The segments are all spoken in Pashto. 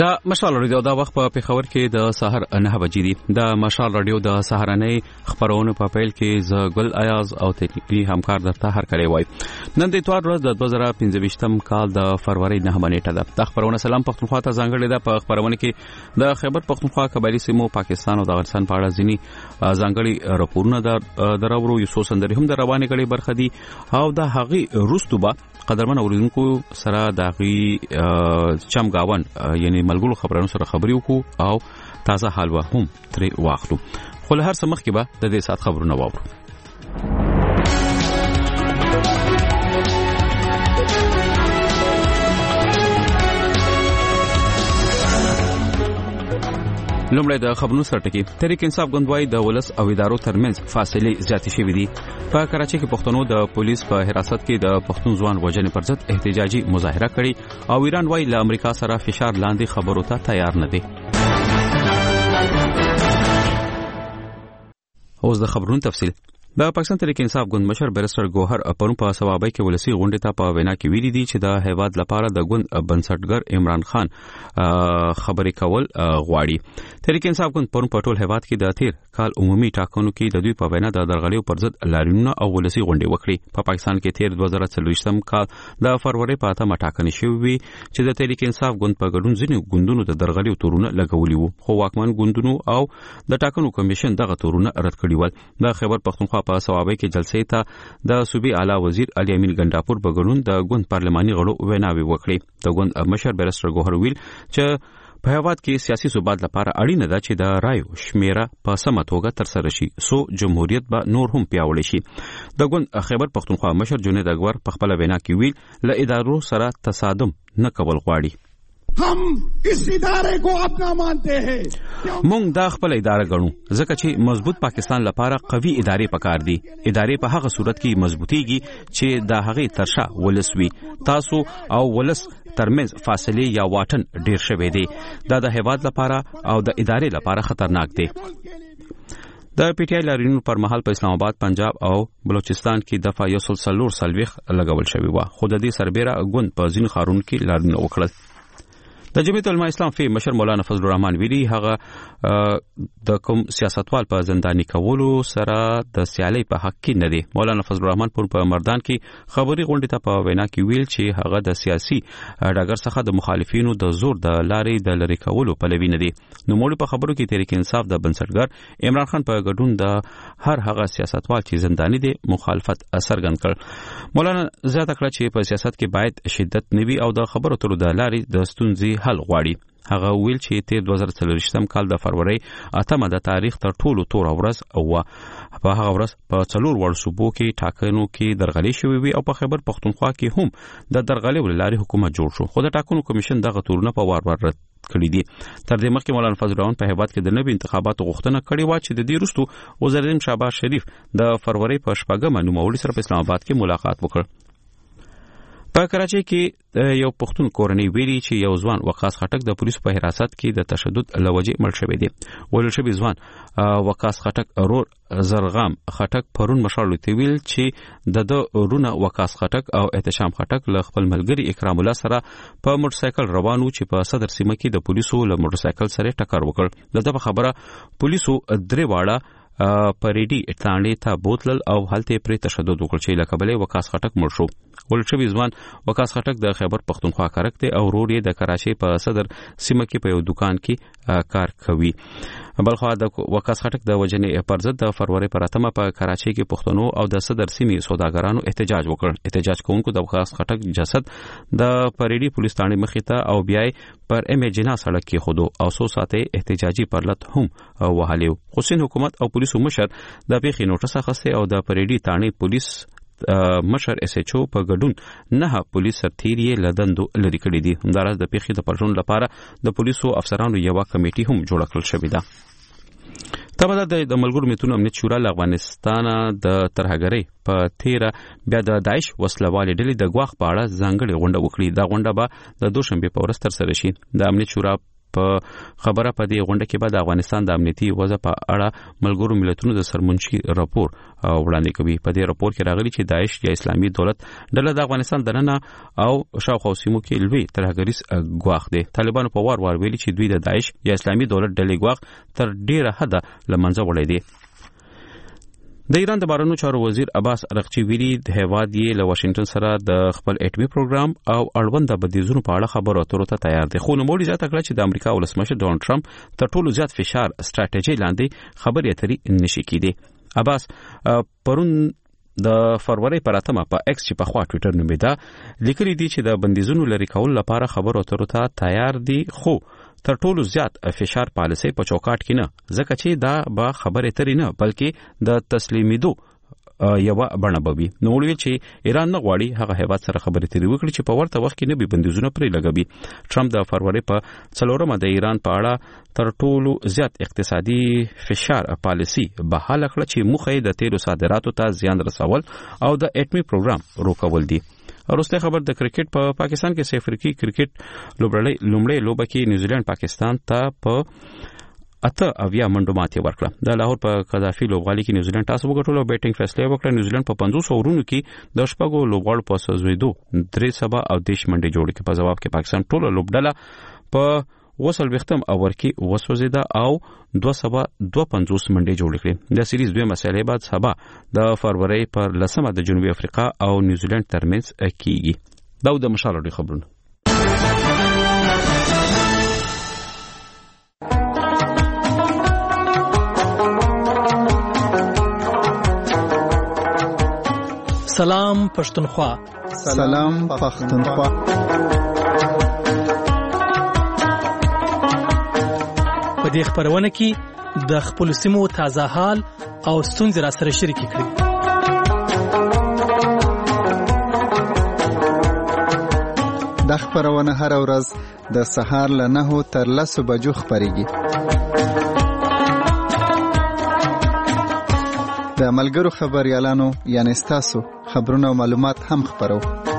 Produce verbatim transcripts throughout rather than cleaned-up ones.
د مشال رادیو د وخت په پیښور کې د سحر نه بجې دي. د مشال رادیو د سحرنۍ خبرونه په پیل کې ز ګل ایاز او تکنیکی همکار درته هر کړی وای. نن د اتوار ورځ د دوه زره پنځه کال د فروری نه نیټه ده. د خبرونه سلام پښتونخوا ته ځانګړې ده. په خبرونه کې د خیبر پښتونخوا قبایلی سیمو پاکستان او د افغانستان په اړه ځینی ځانګړي راپورونه د دراورو یو څو سندري هم د روانې کړي برخه دي او د هغې روستوبه قدرمن اوریدونکو سره د هغې چمګاون یعنی ملګرو خبرونو سره خبري وکړو او تازه حال و هم ترې واخلو. خو له هر څه مخکې به د دې سات خبرونه واورو. لومړی د خبرونو سره ټکی. تحریک انصاف ګوند د ولس او ادارو ترمنځ فاصله زیاتې شوې دي. په کراچۍ کې پښتنو د پولیس په حراست کې د پښتون ځوان وژنې پر ضد احتجاجي مظاهره کړې او ایران وايي له امریکا سره فشار لاندې خبرو ته تیار نه دي. اوس د خبرونو تفصیل. د پاکستان تحریک انصاف ګوند مشر بیرسټر ګوهر پرون په سوابۍ کې ولسی غونډې ته په وینا کې ویلي دي چې د هیواد لپاره د ګوند بنسټګر عمران خان خبرې کول غواړي. تحریک انصاف ګوند پرون په ټول هیواد کې د تیر کال عمومي ټاکنو کې د دوی په وینا د درغلیو پر ضد لاریونونه او ولسی غونډې وکړي. په پاکستان کې تیر دوه زره څلوېښتم کال د فروری په اتمه ټاکنې شوې چې د تحریک انصاف ګوند په ګډون ځینې ګوندونو د درغلیو تورونه لګولي وو، خو واکمن ګوندونو او د ټاکنو کمیشن دغه تورونه رد کړي ول. د خیبر پښتونخوا په سوابۍ کې جلسې ته د صوبې اعلی وزیر علي امین ګنداپور په ګډون د ګوند پارلماني غړو ویناوي وکړي. د ګوند مشر بیرسټر ګوهر ویل چې په هیواد کې سیاسي ثبات لپاره اړینه ده چې د رایو شمیره په سمه توګه ترسره شي سو جمهوریت به نور هم پیاوړی شي. د ګوند خیبر پښتونخوا مشر جنید اکبر په خپل وینا کې ویل له ادارو سره تصادم نه کول غواړي. हम इस इदारे को अपना मानते हैं. مونږ دا خپل اداره ګڼو ځکه چې مضبوط پاکستان لپاره قوي ادارې پکار دي. ادارې په هغه صورت کې مضبوطیږي چې د هغې ترشا ولس وي. تاسو او ولس ترمنځ فاصله یا واټن ډیر شوی دی. دا د هیواد لپاره او د ادارې لپاره خطرناک دی. د پی ټی آی لاریونونو پر مهال په اسلام آباد، پنجاب او بلوچستان کې دفعه یو سل څلور څلوېښت لګول شوی و، خو د دې سربیره ګوند په ځینو ښارونو کې لاریونونه وکړل. د جمعیت العلماء اسلام فی مشر مولانا فضل الرحمن ویلي هغه د کوم سیاستوال په زنداني کولو سره د سیالي په حق کې نه دی. مولانا فضل الرحمن په مردان کې خبري غونډې ته په وینا کې ویل چې هغه د سیاسي ډګر څخه د مخالفینو د زور د لارې د لری کولو پلوي نه دی. نو موږ په خبرو کې تحریک انصاف د بنسټګر عمران خان په ګډون د هر هغه سیاستوال چې زنداني دی مخالفت څرګند کړ. مولانا زیاته کړه چې په سیاست کې باید شدت نه وي او د خبرو تر د لارې د ستونزې حل غواړي. هغه ویل چې تیر دوه زره څلوېښتم کال د فروری اتمه د تاریخ تر ټولو تور ورځ او په هغه ورځ په څلور وړ صوبو کې ټاکنو کې درغلي شوې وي او په خیبر پښتونخوا کې هم د درغلي ولاري حکومت جوړ شو، خو د ټاکنو کمیشن دغه تورونه په وار وار رد کړی دي. تر دې مخکې مولانا فضل الرحمن په هیواد کې د نوي انتخاباتو غوښتنه کړې و چې د دې وروسته وزیر شهباز شریف د فروری په شپږمه نوموړي سره په اسلام آباد کې ملاقات وکړ. په کراچۍ کې یو پښتون کورنۍ ویلي چې یو ځوان وقاص خټک د پولیسو په حراست کې د تشدد لوجې مړ شوی دی. ویل شوی ځوان وقاص خټک ارور زرغام خټک پرون مشال ته ویل چې د د رونه وقاص خټک او احتشام خټک له خپل ملګری اکرام الله سره په موټر سایکل روانو چې په صدر سیمه کې د پولیسو له موټر سایکل سره ټکر وکړ. دغه خبره پولیسو درې واړه پریډي اټلانډي ته بوتلل او هلته پرې تشدد وکړ چې له کبله وقاص خټک مړ شو. ولشوی ځوان وقاص خټک د خیبر پښتونخوا کارک دی او ورور یې د کراچۍ په صدر سیمه کې په یو دکان کې کار کوي. بلخو د وقاص خټک د وجنې پر ضد د فروری پر اتمه په کراچۍ کې پښتنو او د صدر سیمې سوداګرانو احتجاج وکړ. احتجاج کوونکو د وقاص خټک جسد د پریډي پولیس ثانې مخې ته او بیا پر ام جنا سړک کې خودو او سو ساته احتجاجي پرلط هم وهالیو. حسین حکومت او پولیسو مشر د پیښې نوټس اخیسته او د پریډي ثانې پولیس مشر اس ایچ او په ګډون نه پولیس سرتیری لدندو لري کړی دي. همدارس د پیښې د پرژون لپاره د پولیسو افسرانو یو کمیټي هم جوړ کړل شوې ده. تبه د ملګرو ملتونو امنیت شورا له افغانستان د ترهګرۍ په تیره بیا د داعش وسلوالې ډلې د ګواښ په اړه ځانګړې غونډه وکړي. دا غونډه به د دوشنبه په ورځ ترسره شي. د امنیت شورا په خبره په دې غونډه کې به د افغانستان د امنیتي وضع په اړه ملګرو ملتونو د سرمنشي راپور وړاندې کوي. په دې راپور کې راغلي چې داعش یا اسلامي دولت ډله د افغانستان دننه او شاوخوا سیمو کې لوی ترهګریز ګواښ دی. طالبانو په وار وار ویلي چې دوی د داعش یا اسلامي دولت ډلې ګواښ تر ډیره حده له منځه وړی دی. د ایران د بهرنیو چارو وزیر عباس ارغچی ویلي د هیواد یې له واشنگټن سره د خپل اټومي پروګرام او اړوند بندیزونو په اړه خبرو اترو ته تیار دی. خو نوموړي زیاته کړه چې د امریکا ولسمشر ډونالډ ټرمپ تر ټولو زیات فشار ستراتیژي لاندې خبرې اترې نشي کېدی. عباس پرون د فروری پر اتمه په ایکس چې په خوا ټوئیټر نومیدا لیکلي دي چې د بندیزونو لري کول لپاره خبرو اترو ته تیار دي، خو تر ټولو زیات فشار پالیسي په چوکاټ کې نه، ځکه چې دا به خبرې ترې نه بلکې د تسلیمیدو یو بڼه بوي. نو ویل چې ایران نه غواړي هغه هیواد سره خبرې ترې وکړي چې په ورته وخت کې نه به بندیزونه پرې لګوي. ټرمپ د فروری په څلورمه د ایران په اړه تر ټولو زیات اقتصادي فشار پالیسي بحاله کړه چې موخه یې د تیلو صادراتو ته زیان رسول او د اټومي پروګرام روکول دي. وروسته خبر د کرکټ په پا پاکستان کې صفر کې کرکټ لوبړی لومړی لوبه کې نیوزیلند پاکستان ته په اته اویا منډو ماتې ورکړه. د لاهور په قذافي لوبغالي کې نیوزیلند ټاس وګټلو او بیټینګ فیصله وکړه. نیوزیلند په پنځوس اورونو کې د شپږو لوبغاړو په سوزیدو درې سبا او دیش منډې جوړې کړې. په جواب کې پاکستان ټول لوبډله په وصل وختم اور کې وسوځیده او دوه سبا دوه پنځوس منډې جوړې کړې. د سیریز دوه مسلې بعد سبا د فروری پر لسمه د جنوبي افریقا او نیوزیلند ترمنځ کیږي. دا د مشالړي خبرونه. سلام پښتونخوا. سلام پښتونخوا. په دې خبرونه کې د خپل سیمو تازه حال او ستونزې را سره شریک کړئ. د خبرونه هر ورځ د سهار له نهو تر لسو بجو خبريږي. د ملګرو خبريالانو یعنی تاسو خبرونه او معلومات هم خبرو.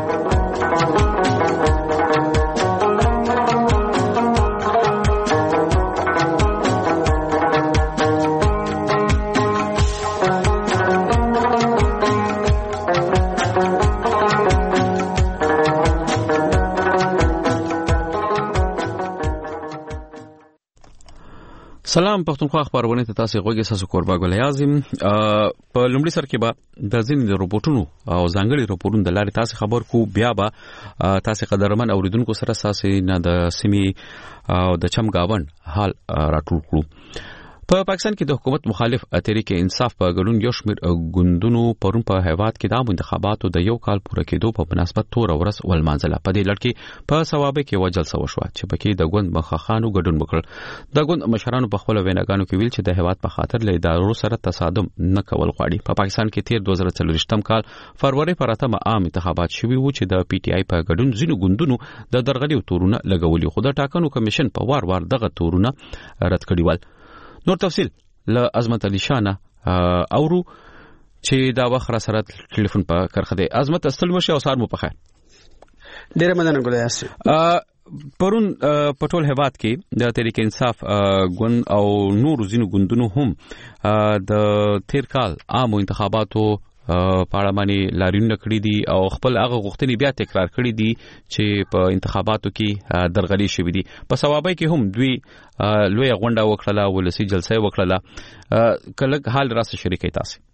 سلام پښتونخوا خبرونه ته تاسو غوږی ساسو کوربا ګل اعظم. په لومړي سر کې به د ځینې روبوټونو او ځانګړي روبوټونو د لارې تاسو خبر کو، بیا به تاسو قدرمن اوریدونکو سره تاسو نه د سیمې او د چمګاون حال راټول کړو. په پاکستان کې د حکومت مخالف تحریک انصاف په ګډون یو شمېر ګوندونو پرون په هیواد کې د عامو انتخاباتو د یو کال پوره کېدو په مناسبت تور ورځ ولمانځله. په دې لړ کې په ثوابه کې یو جلسه وشوه چې پکې د ګوند مخخانو ګډون وکړ. د ګوند مشرانو په خپل ویناګانو کې ویل چې د هیواد په خاطر له ادارو سره تصادم نه کول غواړي. په پاکستان کې تیر دوه زره څلوېښتم کال فروری پر اتمه عام انتخابات شوي وو چې د پی ټی آی په ګډون ځینو ګوندونو د درغلي تورونه لګولي، خو د ټاکنو کمیشن په وار وار دغه تورونه رد کړي ول. نور تفصیل له عظمت علي شانه اورو چې دا وخت را سره ټلیفون په کرخه دی. عظمت استل مشه او سار مو په خیر. ډیره مننه ګلای اسي. پرون په ټول هیواد کې د تحریک انصاف ګوند او نور زینو ګوندونو هم د تیر کال عام انتخاباتو په اړه باندې لاریون کړی دي او خپل هغه غوښتنې بیا تکرار کړی دي چې په انتخاباتو کې درغلي شوې دي. په ثوابه کې هم دوی لوی غونډه وکړه، ولسی جلسه وکړه. کله حال راسه شریکې تاسو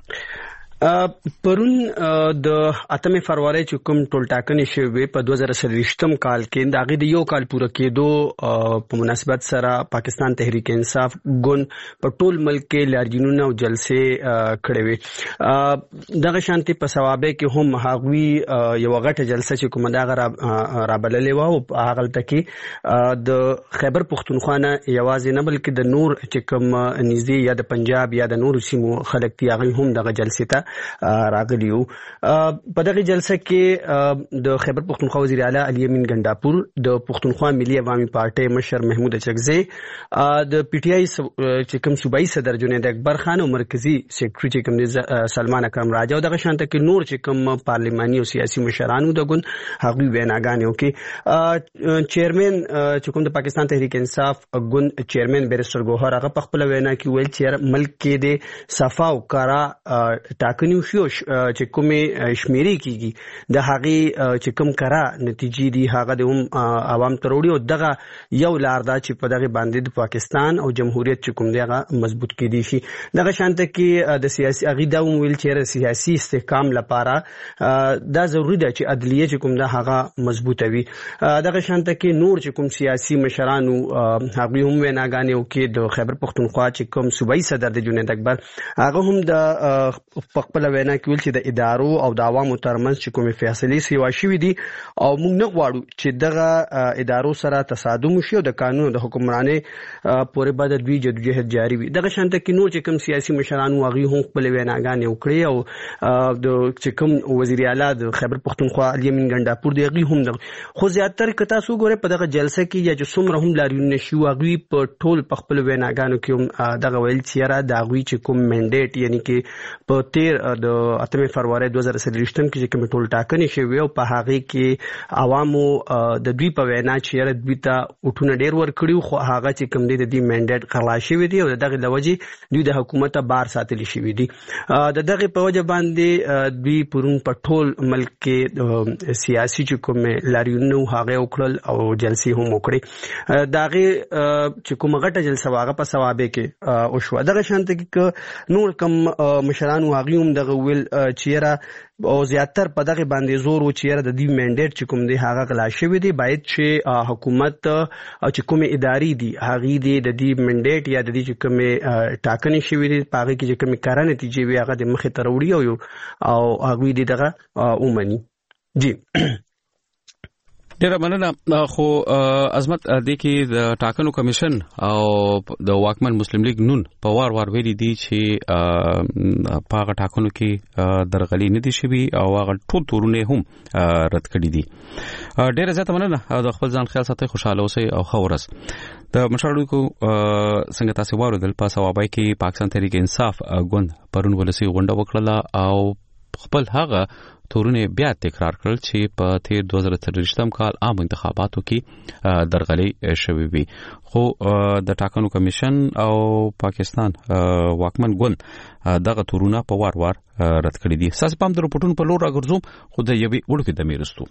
پرون د اتمه فروری چې کوم ټول ټاکنې شوې په دوه زره څلوېښتم کال کې د هغې د یو کال پوره کېدو په مناسبت سره پاکستان تحریک انصاف ګوند په ټول ملک کې لاریونونه او جلسې کړې وې. دغه شانتي په ثوابه کې هم هغوی یو غټه جلسه چې کومه دغه رابللې وه او هغلته کې د خیبر پښتونخوا نه یوازې نه بلکې د نور چې کوم نږدې یا د پنجاب یا د نورو سیمو خلک دي هغوی هم دغه جلسې ته راغلیو. په دغه جلسه کې د خیبر پختونخوا وزیر اعلی علي امین ګنداپور، د پختونخوا ملي عوامي پارټي مشر محمود اچکزی، د پی ټی آی چې کوم صوبایي صدر جنید اکبر خان او مرکزی سیکریټری چې کوم دی سلمان اکرم راجا او دغه شانته کې نور چې کوم پارلیماني او سیاسي مشرانو د ګوند هغوی ویناګانې وکړي. چیرمن چې کوم د پاکستان تحریک انصاف ګوند چیرمن بیرسټر ګوهر هغه په خپل وینا کې ویل چې ملک کې د صفا او کارا ټاکنې وشي چې کومې شمیرې کیږي د هغې چې کوم کارا نتیجې دي هغه د هم عوام ته وروړي او دغه یو لار ده چې په دغه باندې د پاکستان او جمهوریت چې کوم دی هغه مضبوط کیدی شي. دغه شانته کې د سیاسي هغې دا هم ویل چې سیاسي استحکام لپاره دا ضروري ده چې عدلیه چې کوم ده هغه مضبوطه وي. دغه شانته کې نور چې کوم سیاسي مشرانو هغوی هم ویناګانې وکړي. د خیبر پختونخوا چې کوم صوبایي صدر د جنید اکبر هغه هم د خپله وینا کې ویل چې د ادارو او د عوامو ترمنځ چې کومې فیصلې سیوا شوي دي او موږ نه غواړو چې دغه ادارو سره تصادم وشي او د قانون د حکمرانۍ پورې به د دوی جدوجهد جاري وي. دغه شانته کې نور چې کوم سیاسي مشرانو هغوی هم خپلې ویناګانې وکړې او د چې کوم وزیر اعلی د خیبر پختونخوا علي امین ګنداپور دی هغوی هم دغه خو زیاتره که تاسو وګورئ په دغه جلسه کې یا چې څومره هم لاریونونه شي هغوی په ټول په خپلو ویناګانو کې هم دغه ویل چې یاره د هغوی چې کوم منډیټ یعنې کې په تیر د اتمې فروری دوه زره څلوېښتم کې چې کومې ټول ټاکنې شوې او په هغې کې عوامو د دوی په وینا چې یاره دوی ته اوټونه ډېر ورکړي خو هغه چې کوم دی د دوی منډیټ غلا شوي دي او د دغې له وجې دوی د حکومته بار ساتلي شوي دي. د دغې په وجه باندې دوی پرون په ټول ملک کې سیاسي چې کومې لاریونونه هغې وکړل او جلسې هم وکړې. د هغې چې کومه غټه جلسه وه هغه په ثوابې کې وشوه. دغه شانته کې که نور کم مشرانو هغوی هم دغه ویل چې یاره او زیاتر په دغه باندې زور و چې یاره د دوی منډیټ چې کوم دی هغه غلا شوی دی، باید چې حکومت چې کومې ادارې دي هغې دې د دې منډیټ یا د دې چې کومې ټاکنې شوي دي په هغې کې چې کومې کاره نتیجې وي هغه د مخې ته راوړي او هغوی دې دغه ومني. جی ډیره مننه. خو عظمت دې کې د ټاکنو کمیشن او د واکمن مسلم لیگ نون په وار وار ویلي دي چې په هغه ټاکنو کې درغلي نه دي شوي او هغه ټول تورونه هم رد کړي دي. ډیره زیاته مننه. د خپل ځان خیال ساتئ، خوشاله اوسئ او ښه ورځ. د مشرانو څنګه تاسو واورېدل په ثوابای کې پاکستان تحریک انصاف ګوند پرون ولسي غونډه وکړه او خپل هغه تورونه بیا تکرار کړل چې په تیر دوه زره څلوېښتم کال عام انتخاباتو کې درغلي شوې وي. خو د ټاکنو کمیشن او پاکستان واکمن ګوند دغه تورونه په وار وار رد کړي دي. ساس پام د رپورټونو په لور راګرځوم خو د یوې وړوکې دمې وروسته.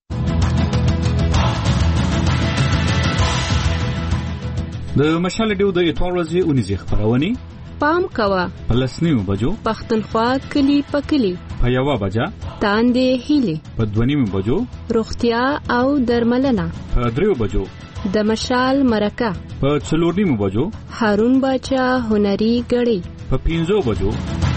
د مشال ډیو د اتوار ورځې اونیزې خبرونه پام کوا په لسنیو بجو پختونخوا کلی پکلی په یوه بجه تاندې هیلې په دوه بجو روغتیا او درملنه په دریو بجو د مشال مرکه په څلور نیمو بجو هارون باچا هنري غړي په پنځو بجو.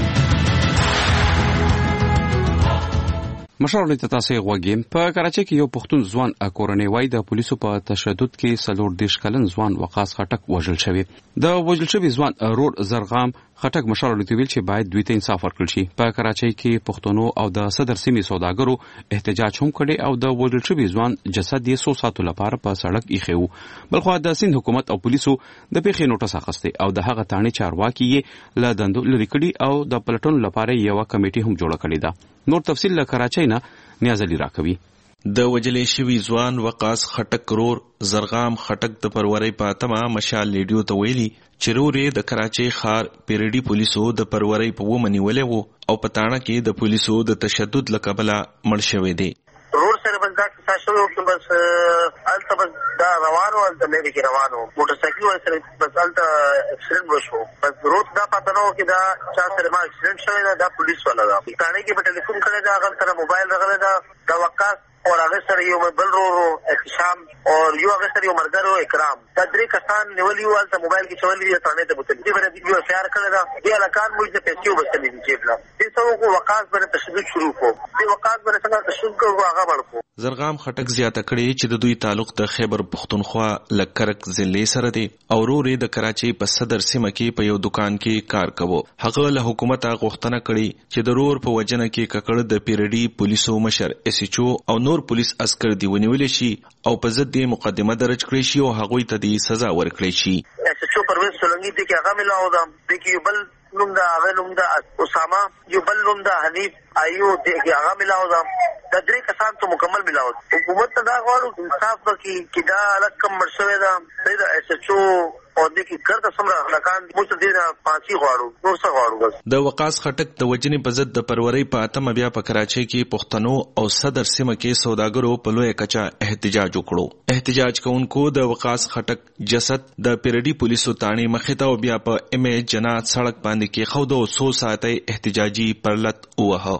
مشرانو ته تاسو غوږیم. په کراچۍ کې یو پښتون ځوان کورنۍ وای د پولیسو په تشدد کې څلور دیرش کلن ځوان وقاص خټک وژل شوی. د وژل شوی ځوان روډ زرغام خټک مشرانو ته ویل چې باید دوی ته انصاف ورکړل شي. په کراچۍ کې پښتونو او د صدر سیمې سوداګرو احتجاج هم کړي او د وژل شوی ځوان جسد یې څو ساعتو لپاره په سړک ایښی و. بلخو د سند حکومت او پولیسو د پیښې نوټس اخیستی او د هغه تاڼې چارواکي یې له دندو لرې کړي او د پلټنو لپاره یو کمیټه هم جوړه کړې ده. نور تفصیل له کراچۍ نه نیاز علي راکوي. د وجلې شوی ځوان وقاص خټک رور زرغام خټک د پروري پاتمه مشال لیډیو ته ویلي چې رورې د کراچۍ ښار پیرډي پولیسو د پروري په ومنی ولې وو او پټانه کې د پولیسو د تشدد لکبله مړ شوی دی. رور سره بس دا تاسو نو بس الته بس دا روانو الته مې کې روانو موټر سایکل سره بس الته اکسیډنټ وشو. بس رور دا پته نو کې دا چا سره ما اکسیډنټ شوی دا پولیس والا دا کانه کې په ټلیفون کړی دا هغه سره موبایل راغلی دا دا وقاص او هغه سره یو بل ورو احتشام او یو هغه سره یو مرګرو اکرام دا درې کسان نیولي ول ته موبایل کې چولې دي ثانه ته بوتل دي باندې یو خيار کړل دا دی الکان موږ د پیسې وبسلې دي چې بلا دې څو کو وقاص باندې تشدد شروع کو دې وقاص باندې څنګه تشدد کو هغه ورکو. زرغام خټک زیاته کړي چې د دوی تعلق د خیبر پختونخوا لکرک ضلع سره دی او ورورې د کراچۍ په صدر سیمه کې په یو دکان کې کار کوي. هغه له حکومت غوښتنه کړې چې د رور په وجنه کې ککړ د پیرډي پولیسو مشر اس ایچ او او نور پولیس عسكر دی ونیول شي او په ضد د مقدمه درج کړی شي او هغوی ته د سزا ورکړي شي. اس ایچ او پرویز سولنګي دي کې هغه ملاو دا د کې بل نوم دا هغه نوم دا اسامه یو بل نوم دا حنیف ایو دي کې هغه ملاو دا د درې کسان ته مکمل ملاو. حکومت ته دا غواړو انصاف وکړي چې دا لکم مرشوي دا د اس ایچ او او د کی کرته سمره اخلاقان موږ دې پانسي غواړو نور څه غواړو. د وقاص خټک د وجنې په ضد د پروري په اتمه بیا په کراچۍ کې پښتنو او صدر سیمه کې سوداګرو په لوی کچا احتجاج وکړو. احتجاج کوونکو د وقاص خټک جسد د پیرډي پولیسو تانی مخته او بیا په ام ای جنات سړک باندې کې خود او سو ساعته احتجاجي پرلط وه.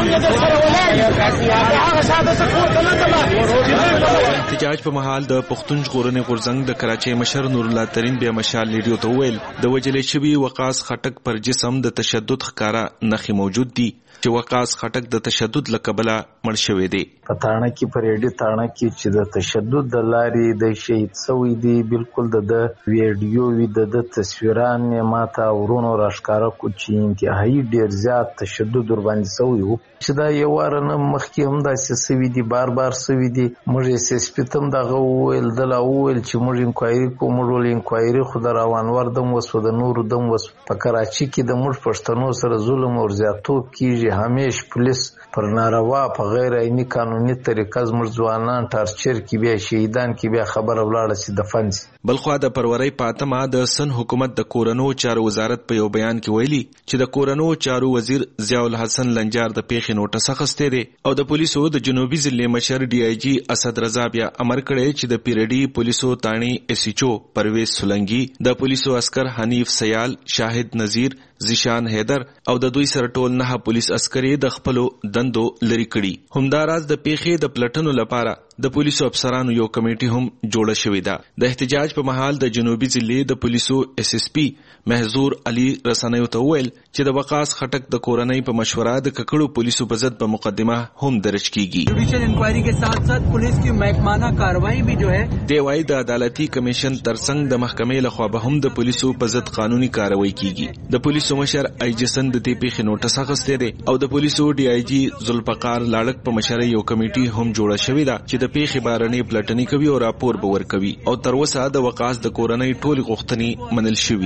احتجاج په محل د پښتون ژغورنې غورځنګ د کراچۍ مشر نور الله ترين بیا مشال لیډیو ته ویل د وجلې شوی وقاص خټک پر جسم د تشدد ښکارا نخي موجود دي چې وقاص خټک د تشدد لقبله مړ شوی دی. پتاڼه کې پرېډي تاڼه کې چې د تشدد د لارې د شهید سوی دی بالکل د ویډیو وی د تصویران ماته ورونو راښکارا کو چې انتهایی ډیر زیات تشدد ور باندې سوی وو چې دا یو ورنه مخکې هم داسې سوي دي بار بار سوي دي. موږ یې سپیتم دغه ویل دلا ویل چې موږ انکوایري کوو موږ ول انکوایري خو د روانور دم وسو د نور دم وس په کراچي کې د موږ پښتنو سره ظلم او زیاتوب کیږي. همیش پولیس پر ناروا په غیر عیني قانوني طریقه زموږ ځوانان ټارچر کې بیا شهیدان کې بیا خبره ولاړه چې دفن شي. بلخوا د پروري پاتمه د سن حکومت د کورونو چارو وزارت په یو بیان کې ویلي چې د کورونو چارو وزیر ضیاء الحسن لنجار د پیښې نوټس اخیسته دي او د پولیسو د جنوبي ضلع مشر ډي آی جی اسد رضا بیا امر کړی چې د پیرډي پولیسو تانی اس ایچ او پرویز سولنګي د پولیسو عسكر حنیف سیال شاهد نذیر زیشان حیدر او د دوی سره ټول نه پولیس عسکري د خپلو دندو لري کړي. همداراز د پیښې د پلټنو لپاره د پولیسو افسرانو یو کمیټي هم جوړه شوې ده. د احتجاج په محل د جنوبي ضلع د پولیسو اس ایس پی محظور علي رسنیو ته ویل چې د وقاص خټک د کورنۍ په مشوره د ککړو پولیسو په ضد په مقدمه هم درج کیږي. جوډیشل انکوائری کے ساتھ ساتھ پولیس کی محکمانہ کارروائی بھی جو ہے دی وايي د عدالتي کمیشن ترڅنګ د محکمې لخوا به هم د پولیسو په ضد قانوني کارروائی کیږي. د پولیسو مشر ای جسن د دې پیښې نوټس اخیسته دی او د پولیسو ډي آی جی ذوالفقار لاړک په مشرۍ یو کمیټي هم جوړه شوې ده چې د پیښې بارنې پلټنې کوي او راپور به ورکوي او تر اوسه د وقاص د کورنۍ ټولې غوښتنې منل شوې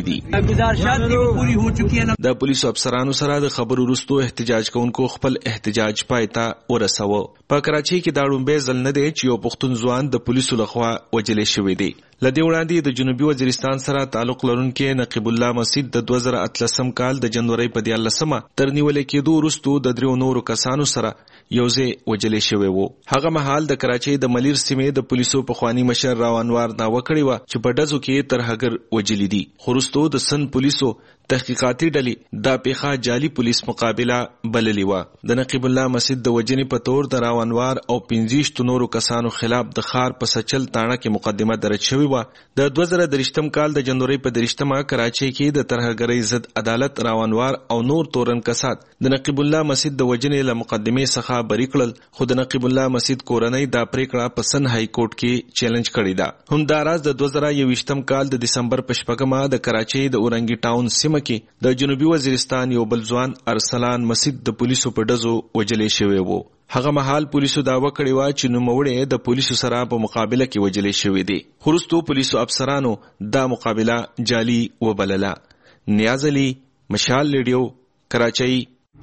دي. د پولیسو افسرانو سره د خبرو وروسته احتجاج کوونکو خپل احتجاج پای ته ورساوه. په کراچۍ کې دا لومبی ځل نه دی چې یو پښتون ځوان د پولیسو لخوا وژل شوی دی. لدې وړاندې د جنوبي وزیرستان سره تعلق لرونکي نقیب الله مسعود د دوه زره اتلسم کال د جنوري په دیارلسمه تر نیولې کېدو وروسته د دریو نورو کسانو سره یوځای وژل شوی وو. هغه مهال د کراچۍ د ملیر سیمې د پولیسو پخوانی مشر راونوار داوا کړی و چې په ډزو کې تر هغر وژل دي. خو وروسته د سن پولیسو تحقیقاتي ډلې دا پیښه جعلي پولیس مقابله بللی و. د نقیب الله مسعود د وژنې په تور د راونوار او پنځه نورو کسانو خلاف د خار په سچل تاڼه کې مقدمه درج شوې و. د دوه زره درشتم کال د جنوري په درشتمه کراچۍ کې د ترهګرۍ ضد عدالت راونوار او نور تورن کسات د نقیب الله مسعود د وژنې له مقدمې څخه بری کړل. خو د نقیب الله مسعود کورنۍ دا پریکړه په سن های کورټ کې چیلنج کړې ده. همداراز د دوه زره یوویشتم کال د دسمبر په شپږمه د کراچۍ د اورنګي ټاون سیمه کې د جنوبي وزیرستان یو بل ځوان ارسلان مسعود د پولیسو په ډزو وژل شوی وو. هغه مهال پولیسو داوا کړی و چې نوموړی د پولیسو سره په مقابله کې وژل شوی دی. خو وروسته پولیسو افسرانو دا مقابله جعلي وبلله. نیاز علي، مشال ریډیو، کراچۍ.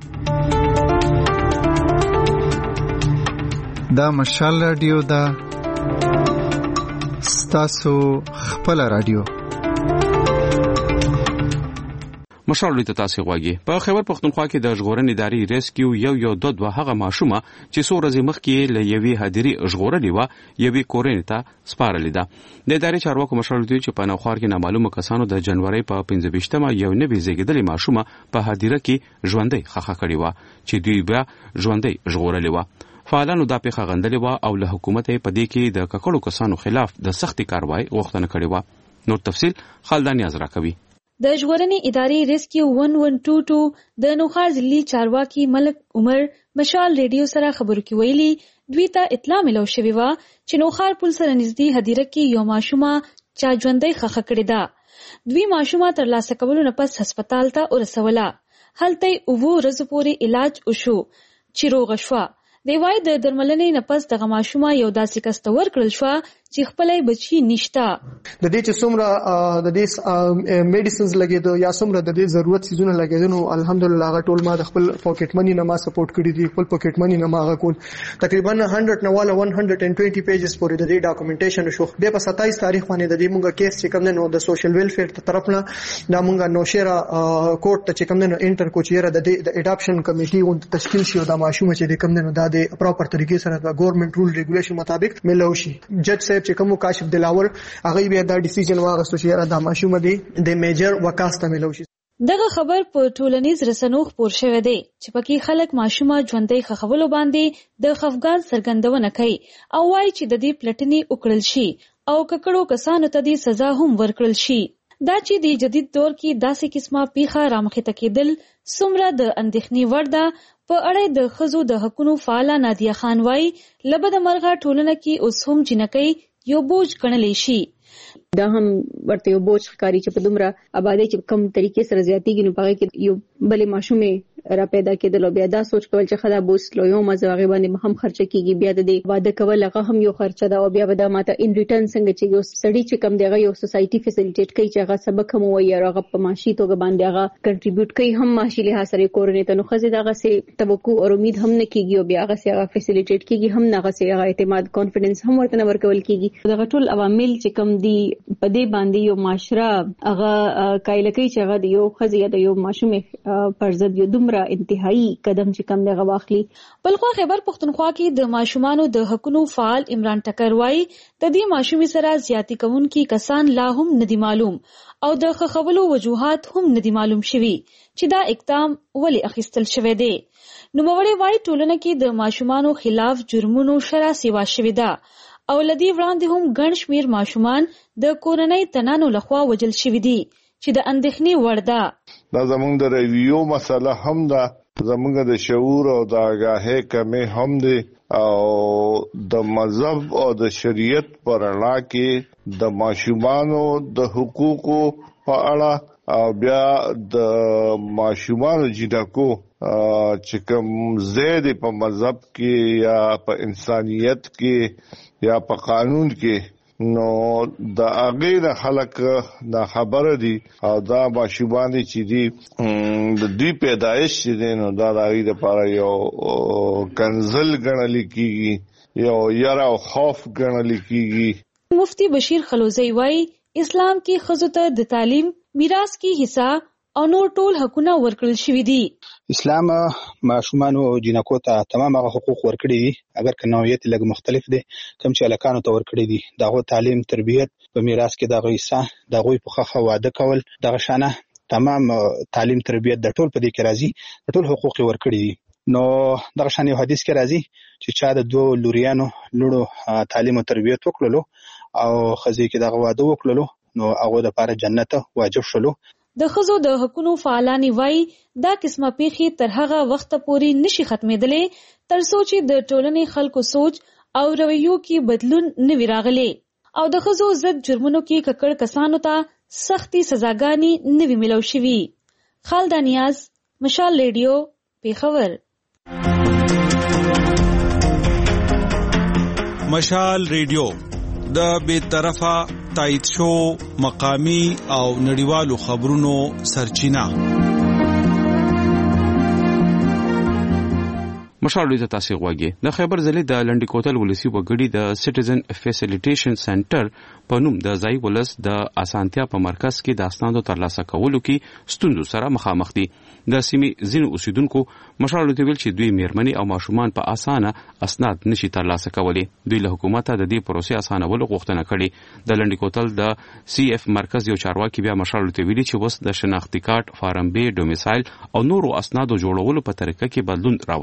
دا مشال ریډیو دا ستاسو خپل ریډیو. مشال ته تاسو غواګي. په خیبر پختونخوا کې د ژغورنې ادارې ریسکیو یو یو د دوه هغه ماشومه چې څو ورځې مخکې له یوې هدیرې ژغورلې و یوې کورنۍ ته سپارلې ده. د ادارې چارواکو مشال دوی چې په نوخوار کې نامعلومه کسانو د جنوري په پنځه ویشتمه یو نوې زیږیدلې ماشومه په هدیره کې ژوندۍ خخه کړې و چې دوی بیا ژوندۍ ژغورلې و. فعالانو دا پیښه غندلې و او له حکومت په دې کې د ککړو کسانو خلاف د سختي کاروای غوښتنه کړې و. نور تفصیل خالدان یازرا کوي. د ژغورنې ادارې ریسکیو ون ون ټو ټو د نوخار ضلعي چارواکي ملک عمر مشال ریډیو سره خبرو کې ویلي دوی ته اطلاع ملو شوې وه چې نوخار پل سره نږدې هدیره کې یو ماشومه چا ژوندۍ ښخه کړې ده. دوی ماشومه ترلاسه کولو نه پس هسپتال ته ورسوله. هلته یې اووه ورځو پورې علاج وشو چې روغه شوه. دی وایي د درملنې نه پس دغه ماشومه یو داسې کس ته ورکړل شوه چې خپلی بچي نشته. د دې چې څومره د دې میډیسنز لګېده یا څومره د دې ضرورت څیزونه لګېده نو الحمدلله هغه ټول ما د خپل پاکټ مني نه ما سپورټ کړي دي. خپل پاکټ مني نه ما هغه کول تقریبا هنډرډ نه والا ون هنډرډ اینڈ ټوینټي پیجز پورې د دې ډاکومنټیشن شو. بیا په ستایس تاریخ باندې د دې مونږه کیس چې کوم دی نو د سوشل ویلفیر تر طرف نه دا مونږه نوشیرا کورټ ته چې کوم دی نو انټر کو چیرې د دې د اډاپشن کمیټي اون تشکیل شي او د ماشوم چې د کوم دی نو دا د پراپر طریقې سره د ګورنمنت رول ریګولیشن مطابق ملو شي. جج صاحب چې کوم کاشف دلاور هغه بیا دا ډیسیژن واغستو چې دا ماشوم دی د میجر وکاسته ملو شي. دغه خبر په ټولنیز رسنیو خپور شوی دی چې پکې خلک ماشومه ژوندۍ ښخولو باندې د خفګان څرګندونه کوي او وایي چې د دې پلټنې وکړل شي او ککړو کسانو ته دې سزا هم ورکړل شي. دا چې د جدید دور کې داسې قسمه پیښه رامخته کېدل څومره د اندېښنې وړ ده. په اړه د ښځو د حقونو فعاله نادیه خان وایي له بده مرغه ټولنه کې اوس هم جنکۍ یو بوج ګڼلی شي. دا هم ورته یو بوج ښکاري چې په دومره آبادۍ چې کم طریقې سره زیاتېږي نو په هغې کې یو بلې ماشومې را پیدا کېدل او بیا دا سوچ کول چې ښه دا بوج لو یو مزه هغې باندې هم خرچه کېږي بیا د دې واده کول هغه هم یو خرچه ده او بیا به دا ماته ان ریټرن څنګه چې یو سړي چې کوم دی هغه یو سوسایټي فیسیلیټیټ کوي چې هغه سبق هم ووایي او هغه په معاشي توګه باندې هغه کنټریبیوټ کوي هم معاشي لحاظ سره کورنۍ ته نو ښځې دغسې توقع او امید هم نه کېږي او بیا هغسې هغه فیسیلیټیټ کېږي هم نه هغسې هغه اعتماد کانفیډنس هم ورته نه ورکول کېږي. دغه ټول عوامل چې کوم دي په دې باندې یو معاشره هغه قایله کوي چې هغه د یو ښځې یا د یو ماشومې پر ضد یو دومره انتهایی قدم چې کم دی هغه واخلي. بلخوا خیبر پښتونخوا کې د ماشومانو د حقونو فعال عمران ټکر وایي د دې ماشومې سره زیاتې کوونکي کسان لا هم ندي معلوم او د ښخولو وجوهات هم ندي معلوم شوي چې دا اقدام ولې اخیستل شوی دی. نوموړی وایي ټولنه کې د ماشومانو خلاف جرمونو شرح سیوا شوې ده او له دې وړاندې هم ګڼ شمېر ماشومان د کورنۍ تنانو لخوا وژل شوي دي چې د اندېښنې وړ ده. دا زموږ د رویو مسله هم ده زمونږ د شعور او د آګاهۍ کمې هم دی او د مذهب او د شریعت په رڼا کې د ماشومانو د حقوقو په اړه او بیا د ماشومانو جنکو چې کوم ځای دی په مذهب کې یا په انسانیت کې یا په قانون کې نو د هغې نه خلک دا خبره دي او دا ماشومان چې دي د دوی پیدایش چې دی نو دا د هغې دپاره یو کنزل ګڼلی کېږي یو یره او خوف ګڼلی کېږي. مفتی بشیر خلوزی وایي اسلام کې ښځو ته د تعلیم میراث کې حصہ او نور ټول حقونه ورکړل شوي دي. اسلام ماشومانو او جنکو ته تمام هغه حقوق ورکړي دي اگر که نوعیت لږ مختلف دی کوم چې هلکانو ته ورکړي دي د هغو تعلیم تربیت په میراث کې د هغوی حصه د هغوی په خوښه واده کول دغه شانه تمام تعلیم تربیت د ټول په دې کې راځي د ټول حقوق یې ورکړي دي. نو دغه شان یو حدیث کې راځي چې چا د دوو لوریانو لوړو تعلیم او تربیت وکړلو او ښځې کې دغه واده وکړلو نو هغو دپاره جنت واجب شلو. د ښځو د حقونو فعالانې وایي دا قسمه پیښې تر هغه وخته پورې نشي ختمېدلی تر څو چې د ټولنې خلکو سوچ او رویو کې بدلون نه وي راغلی او د ښځو ضد جرمونو کې ککړ کسانو ته سختې سزاګانې نه وي ملو شوي. خالده نیاز، مشال ریډیو، پېښور. مشال ریډیو د بې طرفه تایید شو مقامی او نړیوالو خبرونو سرچینه. مشال ریډیو ته تاسو غواړئ د خیبر ضلع د لنډی کوتل ولسی وګړي د سټیزن فیسیلیټیشن سنټر په نوم د ځای ولس د اسانتیا په مرکز کې د اسنادو ترلاسه کولو کې ستونزو سره مخامخ دي. د سیمې ځینو اوسیدونکو مشال ریډیو ویل چې دوی میرمنې او ماشومان په اسانه اسناد نشي ترلاسه کولی. دوی له حکومت د دې پروسې اسانولو غوښتنه کړې. د لنډی کوتل د سی اف مرکز یو چارواکي بیا مشال ریډیو ویل چې وس د شناختی کارت، فارم بی، ډومیسایل او نورو اسنادو جوړولو په طریقه کې بدلون راوستل شوی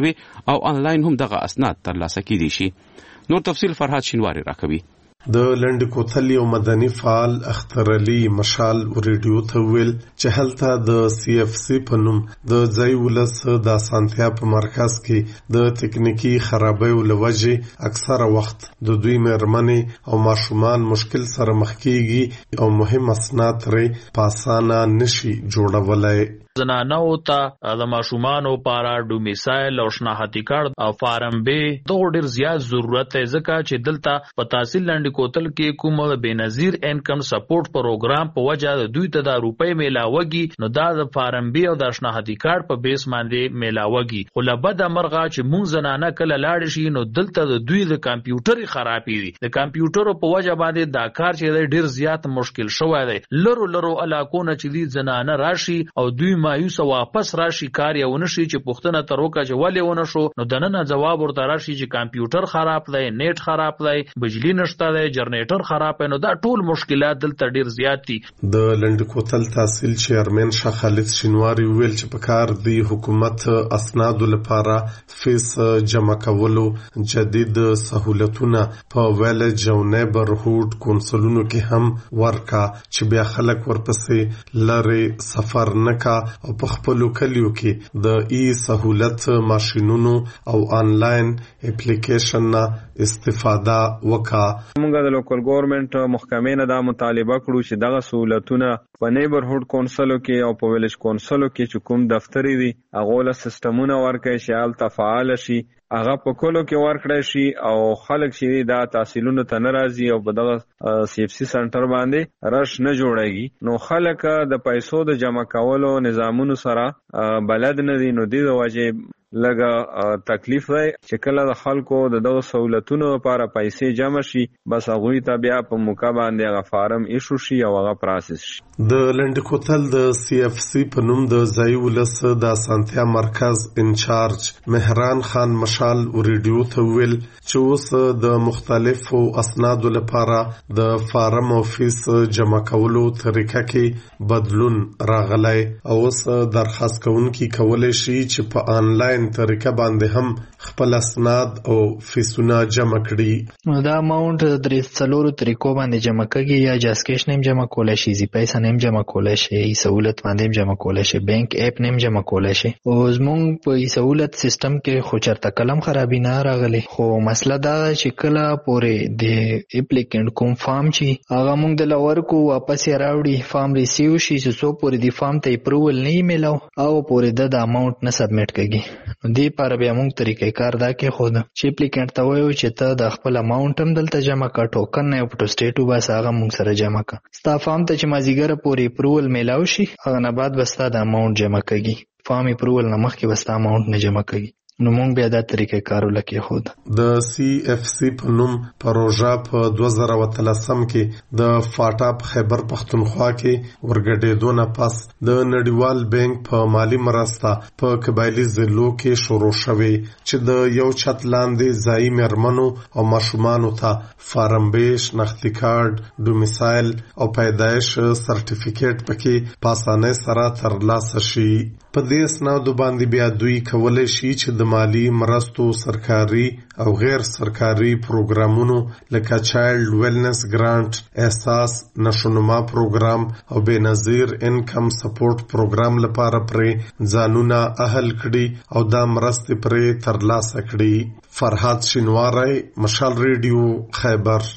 شوي او انلاین هم دغه اسناد ترلاسه کیدي شي. نور تفصیل فرهاد شینواری راکوي. د لنډ کوتل یو مدني فعال اختر علي مشال ریډیو ته ویل چې هلته د سی اف سی په نوم د ځای ولس د اسانتیا په مرکز کې د تکنیکی خرابیو لوجې اکثره وخت د دوی مېرمنې او ماشومان مشکل سره مخ کیږي او مهم اسناد لري په اسانه نشي جوړولای. زنانو ته د ماشومانو لپاره ډومیسایل او شناختی کارت او فارم بی دغه ډیر زیات ضرورت دی ځکه چې دلته په تحصیل لاندې کوتل کې کوم د بنظیر انکم سپورټ پروګرام په وجه د دوی ته د روپۍ میلاوږي نو دا د فارم بی او د شناختی کارت په بیس باندې میلاوږي. خو لبد مرغه چې مونږ زنانه کله لاړ شي نو دلته د دوی د کمپیوټر خرابې دي د کمپیوټر په وجه باندې دا کار چې ډیر زیات مشکل شوی دی. لرو لرو علاقونه چې دي زنانه راشي او دوی مایوس واپس راشي کار یې ونشي چې پښتنه تر وکه چې ولې ونه شو نو دنه جواب ورته راشي چې کمپیوټر خراب دی نیټ خراب دی بجلی نشته دی جنریټر خراب نو دا ټول مشکلات دلته ډیر زیات دي. د لنډ کوتل تحصیل چیرمن شاه خالد شینواری ویل چې په کار دی حکومت اسناد لپاره فیس جمع کولو جدید سہولتونه په ویلج او نیبرهود کونسلونو کې هم ورکا چې بیا خلک ورپسې لری سفر نکا او په خپل کلیو کې د ای سہولت ماشینونو او آنلاین اپلیکیشن نه استفاده وکا. موږ د لوکل ګورنمنت محکمې نه دا مطالبه کړو چې دغه سہولتونه په نیبرهود کونسلو کې او په ویلج کونسلو کې چې کوم دفتری دي هغه له سیستمونه ورکړي چې حالت فعال شي هغه په کولو کې ورکړی شي او خلک چې دا تحصیلونو ته ناراضي او په دغه سی اف سی سنټر باندې رش نه جوړیږي نو خلک د پیسو د جمع کولو نظامونو سره بلد نه دي نو د وجه لګه تکلیف دی چې کله د خلکو د دغه سہولتونو لپاره پیسې جمع شي بس هغوی ته بیا په موقع باندې هغه فارم ایشو شي او هغه پروسس شي. د لنډ کوتل د سی اف سی په نوم د ځای ولس د اسانتیا مرکز انچارج مهران خان مشال ریډیو ته ویل چې اوس د مختلفو اسنادو لپاره د فارم او فیس جمع کولو طریقه کې بدلون راغلی او اوس درخواست کوونکي کولی شي چې په آنلاین طریقه باندې هم خپل اسناد او فیسونه جمع کړي. دا اماونت درې څلورو طریقو باندې جمع کړي یا جاسکیش نیم جمع کولای شي زی پیسې نیم جمع کولای شي سہولت باندې جمع کولای شي بانک اپ نیم جمع کولای شي. او زمونږ په سہولت سیستم کې خو چرته کلم خرابې نه راغلي خو مسله دا چې کله پورې د اپلیکینټ کوم فارم چې هغه موږ د لور کو واپس راوړي فارم ریسیو شي چې سو پورې دی فارم ته اپروول نه میلاو او پورې د اماونت نه سبمیټ کړي دې پر بیا موږ طریقې کار دا کې خود چې اپلیکینټ ته وایو چې ته د خپل اماونت هم دلته جمع کا ټوکن نه پټو سټیټو بس هغه موږ سره جمع کا ستا فارم ته چې مازیګر پورې اپروول میلاو شي هغه نه بعد بستا د اماونت جمع کړي فارم اپروول نه مخکې بستا اماونت نه جمع کړي نو مونږ بیا دا طریقې کارو لکه خود د سی اف سی په نوم پروژه په دوه زره وتلسم کې د فاټا په خیبر پختونخوا کې ورګډېدو نه پس د نړیوال بانک په مالی مرسته په قبایلی ضلعو کې شروع شوې چې د یو چت لاندې ځایي مېرمنو او ماشومانو ته فارم بی شناختی کارت ډومیسایل او پیدایش سرټیفیکیټ پکې په اسانۍ سره ترلاسه شي. په دې اسنادو باندې بیا دوی کولی شي چې د مالی مرستو سرکاري او غیر سرکاري پروګرامونو لکه چایلډ ویلنس ګرانټ احساس نشونما پروګرام او بنظیر انکم سپورټ پروګرام لپاره پرې ځانونه اهل کړي او دا مرستې پرې ترلاسه کړي. فرهاد شینواری مشال ریډیو خیبر.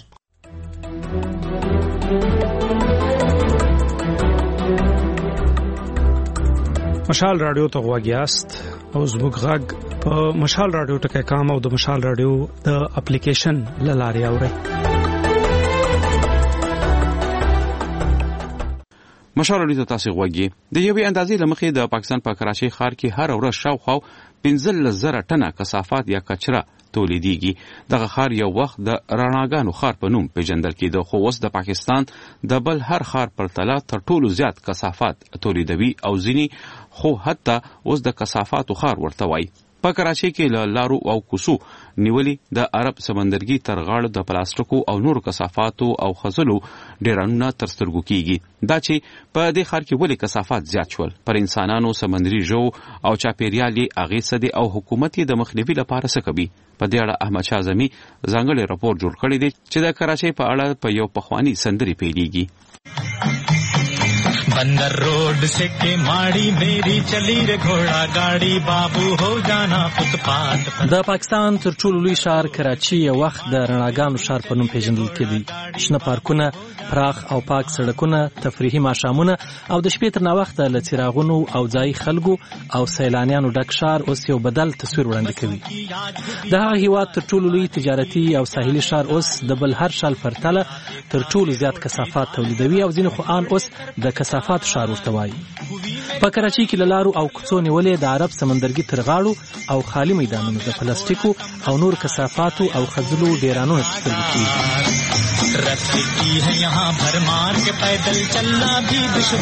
مشال رادیو ته غواګیاست او زموږ غږ په مشال رادیو ټکي کام او د مشال رادیو د اپلیکیشن لاري اوري. مشال رادیو ته تاسو غواګي د یوې اندازې لمخې د پاکستان په کراچۍ ښار کې هر ورځ شاوخوا پنځه زره ټنه کثافات یا کچره تولیديږي. دغه ښار یو وخت د رڼاګانو ښار په نوم پیژندل کېده خو اوس د پاکستان د بل هر ښار پرتله تر ټولو زیات کثافات تولیدوي او ځینې خو حتی اوس د کثافاتو ښار ورته وایي. په کراچۍ کې له لارو او کوڅو نیولې د عرب سمندرګي تر غاړه د پلاستیکو او نورو کثافاتو او خزلو ډیرانونه تر سترګو کیږي دا چې په دې ښار کې ولې کثافات زیات شول پر انسانانو سمندري ژوو او چاپیریال یې اغېز څه دی او حکومت یې د مخنیوي لپاره څه کوي په دې اړه احمد شاه زمي ځانګړی راپور جوړ کړی دی چې د کراچۍ په اړه په یو پخوانی سندري پیلېږي बंदर रोड से के माड़ी मेरी चली रे घोड़ा गाड़ी बाबू हो जाना फुटपाथ د پاکستان تر ټولو لوی ښار کراچي یو وخت د رڼاګانو ښار په نوم پیژندل کېده. شنه پارکونه، پراخ او پاک سړکونه، تفریحي ماښامونه او د شپې تر ناوخته له څراغونو او ځایي خلکو او سیلانیانو ډک ښار اوس یو بدل تصویر وړاندې کوي. د هغه هیواد تر ټولو لوی تجارتي او ساحلي ښار اوس د بل هر ښار پرتله تر ټولو زیات کثافات تولیدوي او ځینې خو ان اوس د کثافات ښار ورته وایي. په کراچۍ کې له لارو او کوڅو نیولې د عرب سمندرګي تر غاړو او خالي میدانونو د پلاستیکو او نور کثافاتو او خزلو ډیرانونه سترګې کېږي. रस्सी है यहाँ भरमार के पैदल चलना भी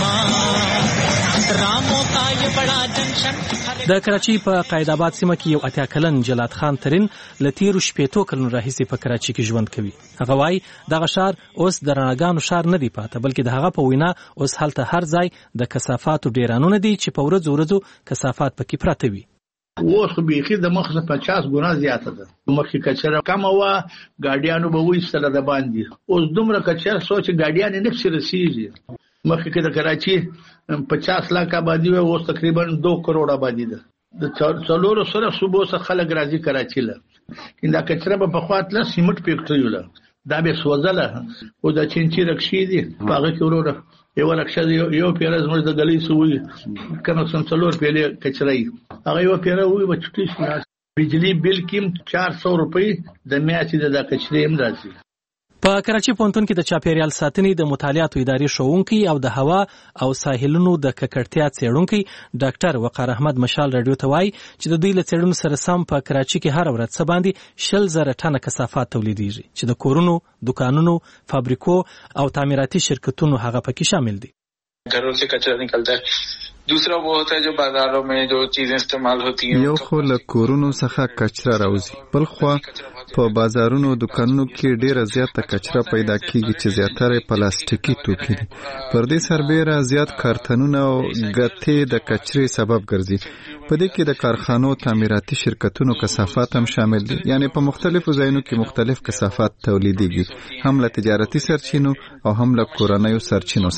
दुश्वार रामों का ये बड़ा जंक्शन. د کراچۍ په قائد آباد سیمه کې یو اتیا کلن جلات خان ترين له تیرو شپېتو کلونو راهیسې په کراچۍ کې ژوند کوي. هغه وایي دغه ښار اوس د رڼاګانو ښار نه دی پاته بلکې د هغه په وینا اوس هلته هر ځای د کثافاتو ډیرانونه دي چې په ورځو ورځو کثافات پکې پراته وي. اوس خو بیخي د مخ څخه پچاس ګنا زیاته ده. مخکې کچره کمه وه ګاډیانو به وایستله د باندې اوس دومره کچره سوه چې ګاډیان یې نفسې رسېږي. مخکې کې د کراچي پچاس لاک آبادي وه اوس تقریبا دو کروڑ آبادي ده. د څلورو سره صوبو څخه خلک راځي کراچي له دا کچره به پخوا تله سیمټ فیکټریو له دا به سوځله او د چینچي رکشې دي په هغه کې وروره یو رکشه یو پیره زموږ د ګلۍ سوي کنه سم څلور پیلې کچرای هغه یو پیره وي به چټي شي. بجلی بل کې چار سو روپۍ د میاشتې د کچرې هم راځي. په کراچۍ پوهنتون کې د چاپیریال ساتنې د مطالعاتو ادارې ښوونکی او د هوا او ساحلونو د ککړتیا څېړونکی ډاکټر وقار احمد مشال راډیو ته وایي چې د دوی له څېړنو سره سم په کراچۍ کې هر ورځ څه باندې شل زره ټنه کثافات تولیدېږي چې د کورونو، دکانونو، فابریکو او تعمیراتي شرکتونو هغه پکې شامل دي. घरों से कचरा निकलता है. दूसरा वो होता है जो बाजारों में जो चीजें इस्तेमाल होती हैं یو خو له کورونو څخه کچره راوځي بل خو په بازارونو دکانونو کې ډیره زیاته کچره پیدا کیږي چې زیاتره پلاستیکي توکي دي. پر دې سربېره زیات کارتنونه او ګټې د کچرې سبب ګرځي. په دې کې د کارخانو تعمیراتي شرکتونو کثافات هم شامل دي. یعنی په مختلفو ځایونو کې مختلف کثافات تولیدېږي هم له تجارتي سرچینو او هم له کورنیو سرچینو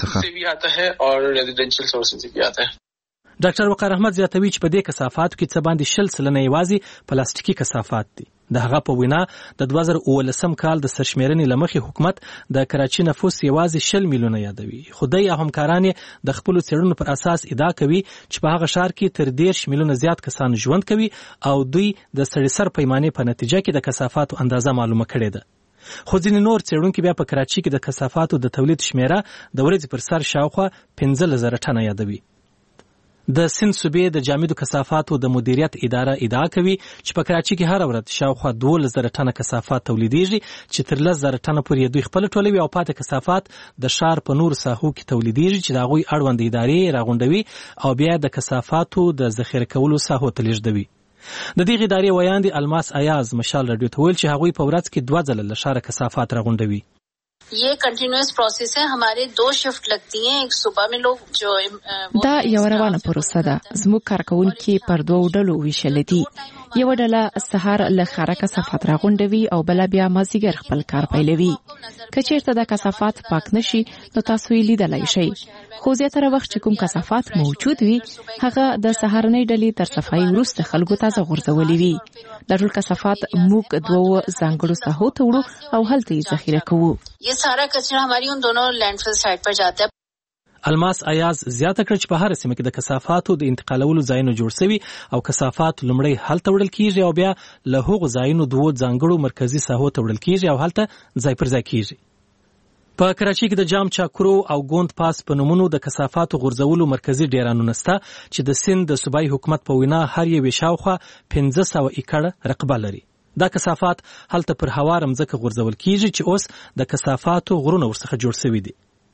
څخه. ډاکټر وقار احمد زیاتوي چې په دې کثافاتو کې څه باندې شل سلنه یوازې پلاستیکي کثافات دي. د هغه په وینا د دوه زره اوولسم کال د سرشمیرنې له مخې حکومت د کراچۍ نفوس یوازې شل میلیونه یادوي. خو دی او همکاران یې د خپلو څېړنو پر اساس ادعا کوي چې په هغه ښار کې تر دېرش میلیونه زیات کسان ژوند کوي او دوی د سړي سر پیمانې په نتیجه کې د کثافاتو اندازه معلومه کړې ده. خو ځینې نور څېړونکي بیا په کراچۍ کې د کثافاتو د تولید شمیره د ورځې پر سر شاوخوا پنځلس زره ټنه یادوي. د سند صوبې د جامدو کثافاتو د مدیریت اداره ادعا کوي چې په کراچۍ کې هر ورځ شاوخوا دولس زره ټنه کثافات تولیدېږي چې تر لس زره ټنه پورې دوی خپله ټولوي او پاتې کثافات د ښار په نورو ساحو کې تولیدېږي چې د هغوی اړوند ادارې راغونډوي او بیا د کثافاتو د ذخیره کولو ساحو ته لیږدوي. د دې ادارې ویاندې الماس ایاز مشال راډیو ته ویل چې هغوی په ورځ کې دوه ځله له ښاره کثافات راغونډوي. ये कंटिन्यूअस प्रोसेस है. हमारे दो शिफ्ट लगती हैं. एक सुबह में लोग जो دا یو روانه پروسه ده. زموږ کارکونکي پر دوه ډلو ویشل دي. یو ډله سهار له ښاره کثافات راغونډوي او بل بیا مازیګر خپل کار پیلوي. که چیرته د کثافات پاک نشي نو تاسو یې لیدلای شئ. خو زیاتره وخت چې کوم کثافات موجود وي هغه د سهارنۍ ډلې تر صفایي وروسته خلکو تازه غورځولي وي. دا ټول کثافات موږ دوه ځانګړو ساحو ته وړو او هلته یې ذخیره کوو. ये सारा कचरा हमारी उन दोनों लैंडफिल साइट पर जाता है. الماس ایاز زیاته کړ چې په هر سیمه کې د کثافاتو د انتقالولو ځایونه جوړ شوي او کثافات لومړی هلته وړل کیږي او بیا له هغو ځایونو دوه ځانګړو مرکزي ساحو ته وړل کیږي او هلته ځای پر ځای کیږي. په کراچۍ کې د جام چاکرو او ګوند پاس په نومونو د کثافاتو غورځولو مرکزي ډیرانونه شته چې د سند د صوبایي حکومت په وینا هر یوې شاوخوا پنځه سوه ایکړه رقبه لري. دا کثافات هلته پر هواره مځکه غورځول کیږي چې اوس د کثافاتو غرونه ورڅخه جوړ شوي دي.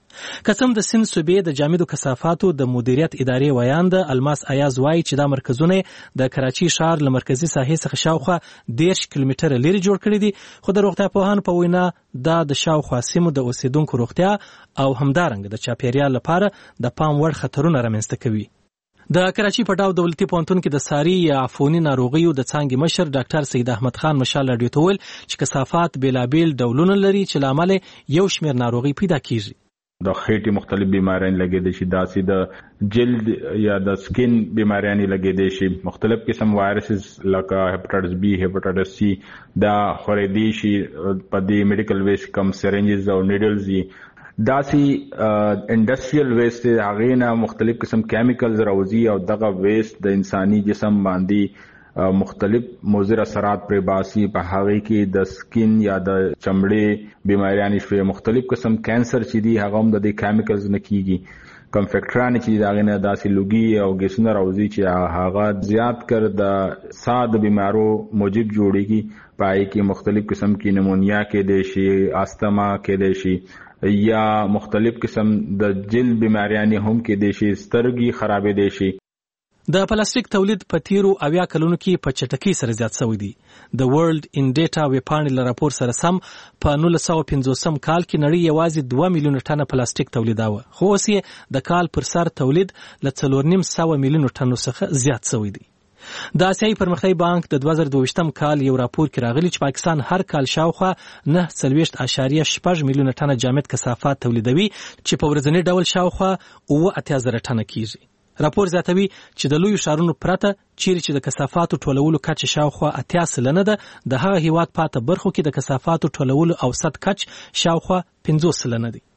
قسم د سند صوبې د جامدو کثافاتو د مدیریت ادارې ویاند الماس ایاز وایي چې دا مرکزونه د کراچي ښار له مرکزی ساحې څخه شاوخوا دیرش کیلومتره لرې جوړ کړي دي، خو د روغتیا پوهانو په وینا دا د شاوخوا سیمو د اوسیدونکو روغتیا او همدارنګه د چاپیریال لپاره د پام وړ خطرونه رامنځته کوي. د کراچي په ډاو دولتي پوهنتون کې د ساري یا عفوني ناروغیو د څانګې مشر ډاکټر سید احمد خان مشال راډیو ته ویل چې کثافات بیلابیل ډولونه لري چې له امله یو شمېر ناروغي پیدا کیږي. د خېټې مختلف بیماریان لګېدای شي، داسې د جلد یا د سکین بیماریان لګېدای شي، مختلف قسم وایرسز لکه هپاټایټس بی، هپاټایټس سی دا خورېدای شي په دې میډیکل ویسټ کم سرنجز او نیډلز دي. داسې انډسټریل ویسټ هغې نه مختلف قسم کیمیکلز راوځي او دغه ویسټ د انساني جسم باندې مختلف مضر اثرات پر باسي، په هغې کې د سکین یا د چمړې بیماریانې شوې، مختلف قسم کینسر چې دي هغه هم د دې کیمیکلز نه کیږي، کم فیکټرانې چې د هغې نه داسې لوګي او ګیسونه راوځي چې هغه زیات کر د ساه د بیمارو موجب جوړېږي. په هغې کې مختلف قسم کې نمونیا کېدای شي، آستما کېدای شي، یا مختلف قسم د جلد بیماریانې هم کېدای شي، سترګې خرابېدای شي. د پلاستیک تولید په تیرو اویا کلونو کې په چټکۍ سره زیات شوی دی. د ورلد ان ډیټا ویبپاڼې له راپور سره سم په نولس سوه پنځوسم کال کې نړۍ یوازې دوه میلیونه ټنه پلاستیک تولیداوه، خو اوس یې د کال پر سر تولید له څلور نیم سوه میلیونو ټنو څخه زیات شوی دی. د آسیایي پرمختیایي بانک د دوه زره دوه کال یو راپور کې راغلی چې پاکستان هر کال شاوخوا نه څلوېښت اعشاریه شپږ میلیونه ټنه جامد کثافات تولیدوي چې په ورځني ډول شاوخوا اوه اتیا زره ټنه کیږي. راپور زیاتوي چې د لویو ښارونو پرته چیرې چې د کثافاتو ټولولو کچه شاوخوا اتیا سلنه ده، د هغه هیواد پاته برخو کې د کثافاتو ټولولو اوسط کچ شاوخوا پنځوس سلنه دی.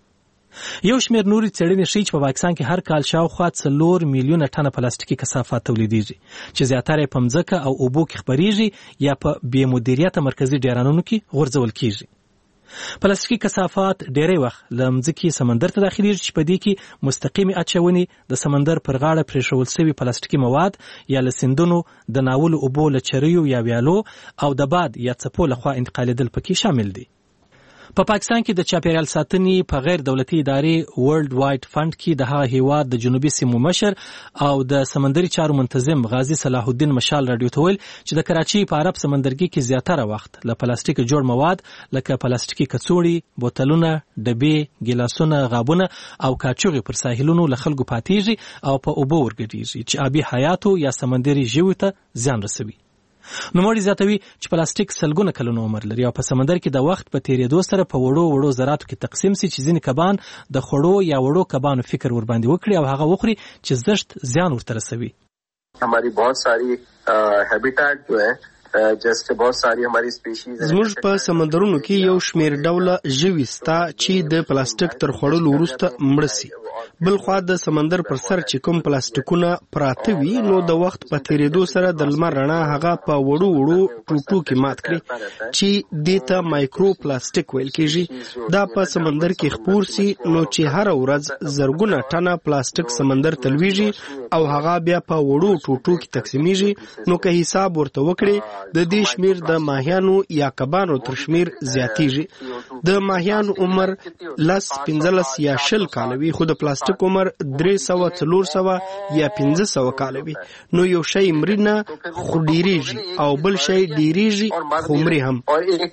یو شمېر نورې څېړنې ښیي چې په پاکستان کې هر کال شاوخوا څلور میلیونه ټنه پلاستیکي کثافات تولیدېږي چې زیاتره یې په مځکه او اوبو کې خپرېږي یا په بې مدیریته مرکزي ډیرانونو کې غورځول کیږي. پلاستیکي کثافات ډېری وخت له مځکې سمندر ته داخلېږي چې په دې کې مستقیمې اچونې، د سمندر پر غاړه پرېښول شوي پلاستیکي مواد یا له سیندونو د ناولو اوبو له چریو یا ویالو او د باد یا څپو لخوا انتقالېدل پکې شامل دي. په پاکستان کې د چاپیریال ساتنې په غیر دولتي ادارې ورلد وایډ فند کې د هغه هیواد د جنوبي سیمو مشر او د سمندري چارو منتظم غازی صلاح الدین مشال راډیو ته ویل چې د کراچي په عرب سمندرګي کې زیاتره وخت له پلاستیک جوړ مواد لکه پلاستیکي کڅوړې، بوتلونه، ډبې، ګیلاسونه، غابونه او کاچوغې پر ساحلونو له خلکو پاتېږي او په اوبو ورګډېږي چې آبي حیاتو یا سمندري ژویو ته زیان رسوي. نوموړي زیاتوي چې پلاستیک سلګونه کلونه عمر لري او په سمندر کې د وخت په تیریدو سره په وړو وړو ذراتو کې تقسیم سي چې ځینې کبان د خوړو یا وړو کبانو فکر ور باندې وکړي او هغه وخوري چې زشت زیان ورته رسوي. हमारी बहुत सारी हैबिटेट जो है जैसे बहुत सारी हमारी स्पीशीज زموږ په سمندرونو کې یو شمېر ډوله ژوي ستا چې د پلاستیک تر خوړلو وروسته مړه سي. بل خوا د سمندر پر سر چې کوم پلاستیکونه پراته وي نو د وخت په تیریدو سره د لمر رڼا هغه په وړو وړو ټوټو کې مات کړي چې دې ته مایکرو پلاستیک ویل کېږي. دا په سمندر کې خپور سي نو چې هر ورځ زرګونه ټنه پلاستیک سمندر ته لویږي او هغه بیا په وړو ټوټو کې تقسیمیږي. نو که حساب ورته وکړي د دې شمیر د ماهیانو یا کبانو تر شمیر زیاتیږي. د ماهیانو عمر لس پنځلس یا شل کاله وي خو د پلاستیک عمر درې سوه څلور سوه یا پنځه سوه کاله وي. نو یو شی مري نه خو ډېرېږي او بل شی ډېرېږي خو مري هم.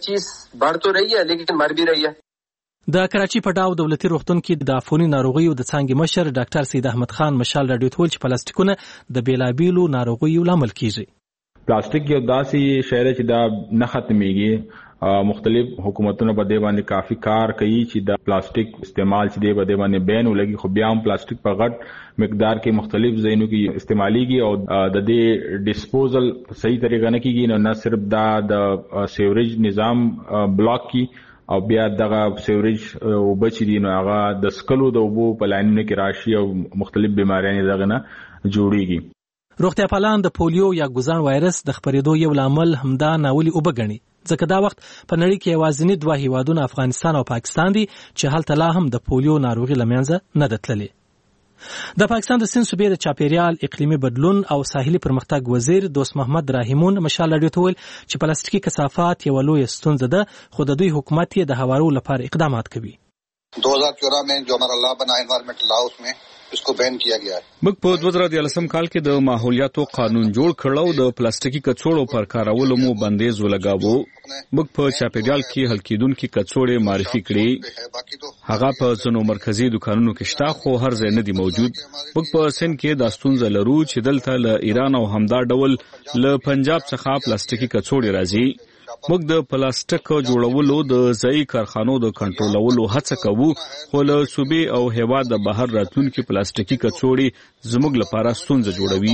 د کراچي په ډاو دولتي روغتون کې د عفوني ناروغیو د څانګې مشر ډاکټر سید احمد خان مشال راډیو ته ویل چې پلاستیکونه د بیلابیلو ناروغیو لامل کیږي. پلاستیک یو داسې شی دی چې دا نه ختمېږي. مختلف حکومتونو په دې باندې کافي کار کوي چې د پلاستیک استعمال چې دی په دې باندې بین ولګي، خو بیا هم پلاستیک په غټ مقدار کې مختلف ځایونو کې استعمالېږي او د دې ډسپوزل صحیح طریقه نه کیږي. نو نه صرف دا د سیوریج نظام بلاک کی او بیا دغه سیوریج اوبه چې دي نو هغه د سکلو د اوبو په لاینونو کې راشي او مختلف بیماریانې دغه نه جوړېږي. روغتیا پالان د پولیو یا ګوزان وایرس د خپرېدو یو لامل همدا ناولي اوبه ګڼي، ځکه دا وخت په نړۍ کې یوازینی دوه هیوادونه افغانستان او پاکستان دي چې هلته لا هم د پولیو ناروغي له منځه نه ده تللې. د پاکستان د سند صوبې د چاپیریال، اقلیمي بدلون او ساحلي پرمختګ وزیر دوست محمد راهیمون مشال راډیو ته ویل چې پلاستیکي کثافات یوه لویه ستونزه ده، خو د دوی حکومت یې د هوارولو لپاره اقدامات کوي. दो हज़ार चौदह में जो हमारा लॉ बना एनवायरमेंटल लॉ उसमें इसको बैन किया गया है. موږ په دوه زره دیارلسم کال کې د ماحولیاتو قانون جوړ کړو. د پلاستیکي کڅوړو پر کارولو مو بندیز ولګاوه. موږ په چاپیریال کې حل کېدونکي کڅوړې معرفي کړې. هغه په ځینو مرکزی دکانونو کې شته خو هر ځای نه دی موجود. موږ په سند کې د ستونزه لرو چې دلته له ایران او همدا ډول له پنجاب څخه پلاستیکي کڅوړې راځي. موږ د پلاستیک جوړولو د ځای کارخانو د کنټرولولو هڅه کوو خو له صوبې او هیواد د بهر راتلونکي پلاستیکي کڅوړې زموږ لپاره ستونزه جوړوي.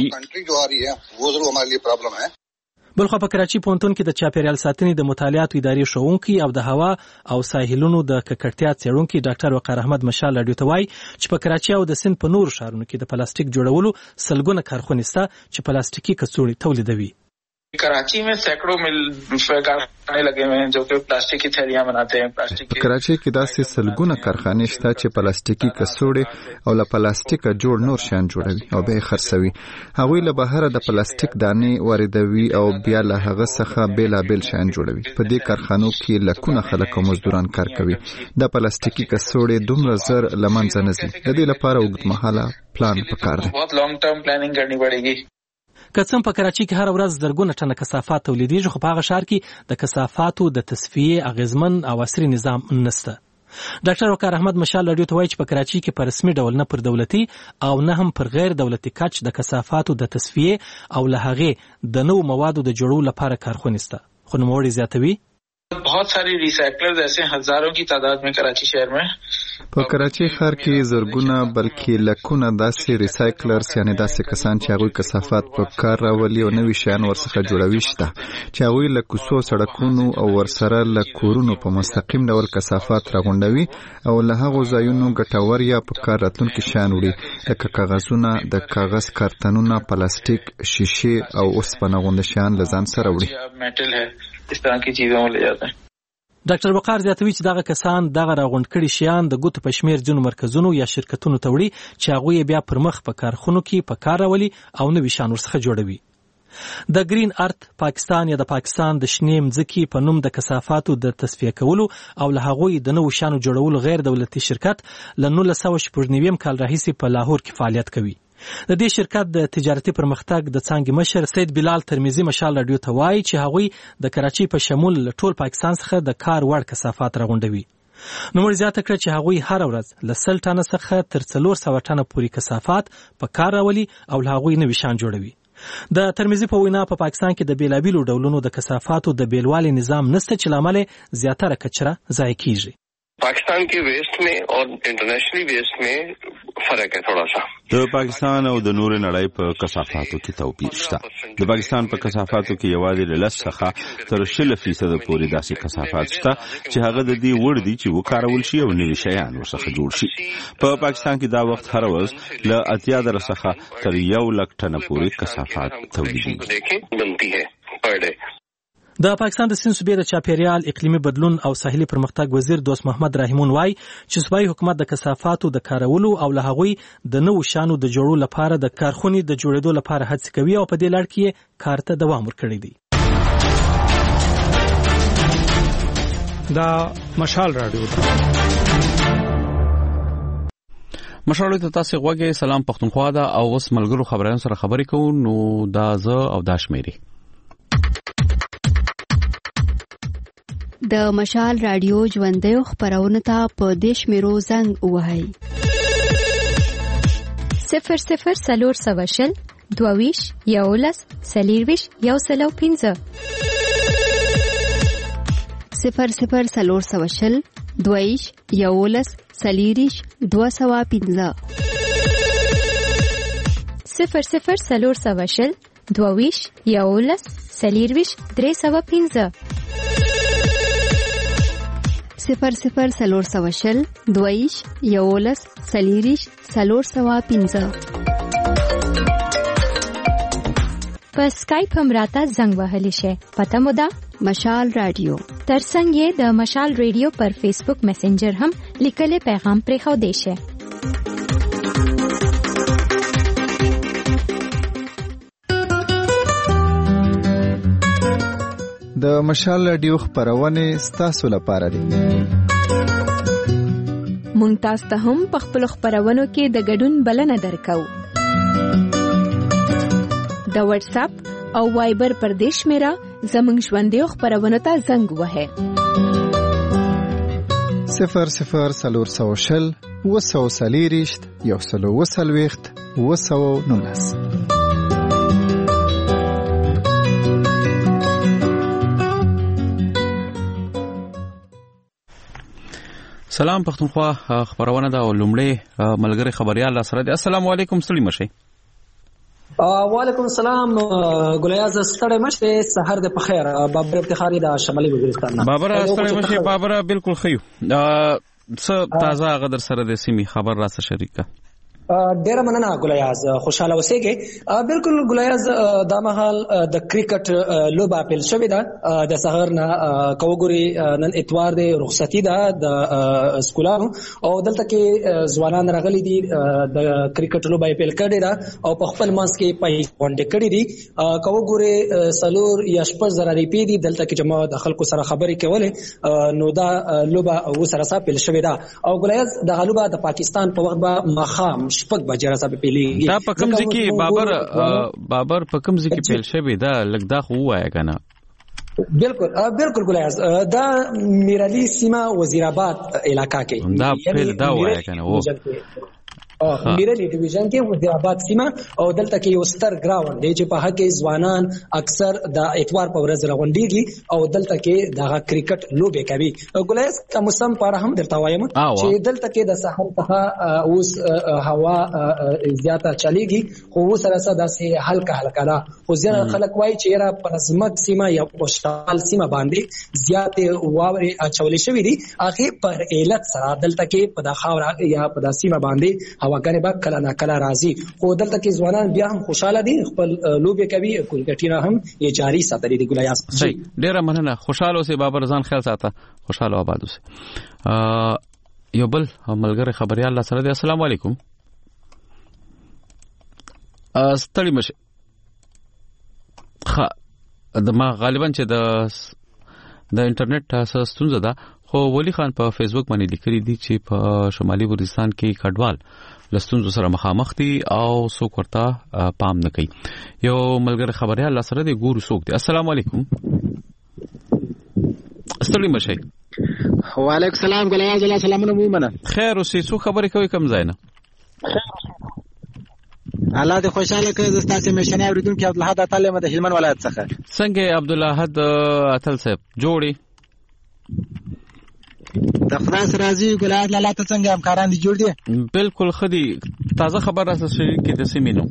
بلخو په کراچي پونتون کې د چاپیریال ساتنې د مطالعاتو ادارې شوونکي او د هوا او ساحلونو د ککړتیا څېړونکي ډاکټر وقار احمد مشال راډیو ته وایي چې په کراچي او د سند په نورو ښارونو کې د پلاستیک جوړولو سلګونه کارخونې شته چې پلاستیکي کڅوړې تولیدوي. कराची में सैकड़ों मिल कारखाने लगे हुए हैं जो कि प्लास्टिक की थैलियां बनाते हैं. प्लास्टिक په کراچي کې داسې سلګونه کارخانې شته چې پلاستیکي کڅوړې او له پلاستیکه جوړ نور شیان جوړوي او بیا یې خرڅوي. هغوی له بهره د پلاستیک دانې واردوي او بیا له هغه څخه بیلابیل شیان جوړوي. په دې کارخانو کې لکونه خلک او مزدوران کار کوي. د پلاستیکي کڅوړې دومره زر له منځه نه ځي. د دې لپاره اوږدمهاله پلان پکار دی. बहुत लॉन्ग टर्म प्लानिंग करनी पड़ेगी. کڅم په کراچي کې هر ورځ زرګونه ټنه کثافات تولیدېږي خو په هغه ښار کې د کثافاتو د تصفیې اغیزمن او عصري نظام نشته. ډاکټر وقار احمد مشال راډیو ته وایي چې په کراچي کې په رسمي ډول نه پر دولتي او نه هم پر غیر دولتي کچ د کثافاتو د تصفیې او له هغې د نوو موادو د جوړولو لپاره کارخونې شته. خو نوموړی زیاتوي बहुत सारी रिसाइकलर्स ऐसे हजारों की तादाद में कराची शहर में. په کراچي ښار کې زرګونه بلکې لکونه داسې ریسایکلرز یعنی داسې کسان چې هغوی کثافات په کار راولي او نوي شیان ورڅخه جوړوي شته چې هغوی له کوڅو سړکونو او ورسره له کورونو په مستقیم ډول کثافات راغونډوي او له هغو ځایونو ګټور یا په کار راتلونکي شیان وړي لکه کاغذونه د کاغذ کارتنونه پلاستیک شیشې او اوسپنه غونډه شیان له ځان سره وړي. इस तरह की चीजों में ले जाते हैं. ډاکټر وقار زیاتوي چې دغه کسان دغه راغونډ کړي شیان د ګوتو په شمیر ځینو مرکزونو یا شرکتونو ته وړي چې هغوی بیا پر مخ په کارخونو کې په کار راولي او نوي شیان ورڅخه جوړوي. د گرین ارت پاکستان یا د پاکستان د شنې مځکې په نوم د کثافاتو د تصفیه کولو او له هغوی د نوو شیانو جوړولو غیر دولتي شرکت له نولس سوه شپږ نوي کال راهیسې په لاهور کې فعالیت کوي. د دې شرکت د تجارتي پرمختګ د څانګې مشر سید بلال ترمیزی مشال راډیو ته وایي چې هغوی د کراچي په شمول ټول پاکستان څخه د کار وړ کثافات راغونډوي. نوموړي زیاته کړه چې هغوی هر ورځ له سل ټنه څخه تر څلور سوه ټنه پورې کثافات په کار راولي او له هغوی نوي شیان جوړوي. د ترمیزی په وینا په پاکستان کې د بیلابیلو ډولونو د کثافاتو د بیلوالي نظام نشته چې لامل زیاتره کچره ضایع کیږي. पाकिस्तान के वेस्ट में और इंटरनेशनली वेस्ट में فرق है थोड़ा सा. د پاکستان او د نور نړۍ په کثافاتو کې توپیر شته. د پاکستان په کثافاتو کې یوازې له لس څخه تر شل فیصد پورې داسې کثافات شته چې هغه د دې وړ دي چې وکارول شي او نوي شیان ورڅخه جوړ شي. په پاکستان کې دا وخت هر ورځ له اتیا زره څخه تر یو لک ټنه پورې کثافات تولیدېږي. د پاکستان د سند صوبې د چاپیریال اقلیمي بدلون او ساحلي پرمختګ وزیر دوست محمد رحیمون وایي چې صوبایي حکومت د کثافاتو د کارولو او له هغوی د نوو شیانو د جوړولو لپاره د کارخونې د جوړېدو لپاره هڅې کوي او په دې لړ کې کار ته دوام ورکړی دی. دا مشال راډیو مشال ته تاسو غوږی سلام پښتونخوا دا او اوس ملګرو خبرونه سره خبرې کوو نو دا زه او دا شمیري د مشال رادیو ژوندۍ خبرونه ته په دیش میرو زنګ وهاي صفر صفر سلور سواشل دوویش یولس سلیرویش یو سلو پینځه صفر صفر سلور سواشل دوویش یولس سلیریش دو سوا پینځه صفر صفر سلور سواشل دوویش یولس سلیرویش درې سوا پینځه صفر صفر سلور سوه شل دویش یولس سلیریش سلور سوه پینځه په سکایپ هم راته زنګ وهلی شي. پته مو ده مشال رادیو. ترڅنګ یې د مشال رادیو پر فیسبوک میسنجر هم لیکلي پیغام پرېښودی شي. د مشال رادیو خبرونه ستاسو لپاره دي. مونږ تاسو ته هم په خپل خبرونو کې د ګډون بلنه درکو. د واتس اپ او وایبر پر دیش میرا زمونږ ژوندې خبرونو ته زنګ وهه صفر صفر سلور سو شل وسو سلیریشت یو سلو وسلویخت وسو نولس. سلام پښتونخوا خبرونه دا لومړی ملګری خبريال سره دی. السلام علیکم ستړي مشي. وعلیکم السلام ګلیاز ستړي مشي سحر د بخیر. بابر افتخاری د شمالي وزیرستان. بابر ستړي مشي بابر بالکل خيو. څه تازه غدر سره د سیمې خبر را سره شریکه. ډیر مننه ګلیاز خوشاله اوسېږي. بالکل ګلیاز د مهال د کرکټ لوبه پیل شوې ده د سحر نه کوګوري نن اتوار دی رخصتي ده د سکولانو او دلته کې ځوانان راغلي دي د کرکټ لوبه پیل کړې ده او په خپل منځ کې پای باندې کړې دي. کوګوري سلور یا شپږ زره ریپی دي دلته کې جمع د خلکو سره خبرې کولې نو دا لوبه وسره سره پیل شوې ده او ګلیاز د غلوبه د پاکستان په وخت به مخام شپږ بجې را سره پیلېږي. دا په کوم ځای کې بابر بابر په کوم ځای کې پیل شوی دا لږ دا خو وایي کنه. بالکل بالکل ګلیاز دا میرعلی سیمه وزیر آباد علاقہ کې دا پیل دا وایي کنه و میرعلی ډیویژن کې وزیر آباد سیمه او دلته کې یو ستر ګراوند دی چې په هغه کې ځوانان اکثر د اتوار په ورځ راغونډيږي او دلته کې د کرکټ لوبې کوي. ګلیاز د موسم په اړه هم درته وایم چې دلته کې د سحر څخه اوس هوا زیاته چلیږي خو سره سره داسې هلکه هلکه ده خو ځینې خلک وایي چې را پر ازمت سیمه یا پښتال سیمه باندې زیاتې واورې اچولې شوې دي هغه پر علت سره دلته کې په د خاور یا په د سیمه باندې هواګانې به کله نه کله راځي خو دلته کې ځوانان بیا هم خوشاله دي خپل لوبې کوي کرکټینا هم یې جاری ساتلي دي. ګلیاز ډیره مننه خوشاله اوسې بابر ځان خیال ساته خوشاله آباد اوسې. یو بل ملګری خبريال الله سره دی. السلام علیکم. ستړي مشه خا د ما غالبا چې د د انټرنیټ ستونزه ده خو ولی خان په فیسبوک باندې لیکلي دي چې په شمالي وزیرستان کې کډوال لستونزو سره مخامخ دي او څوک ورته پام نه کوي. یو ملګری خبريال الله سره دی ګورو څوک دی. السلام علیکم. ستړي مشه. وعلیکم السلام ګلیاز الله سلامونه مو منه. خیر اوسې څو خبرې کوي کم ځای نه. الله دې خوشاله کړي. زستا چې مشنه اوریدونکو عبدالحد اتل مده هلمند ولایت څخه. څنګه عبدالحد اتل صاحب جوړي د خدای سره راضي ګلاد لاله ته څنګه همکاران دي جوړ دي؟ بالکل خدي تازه خبر راځي چې د سیمینو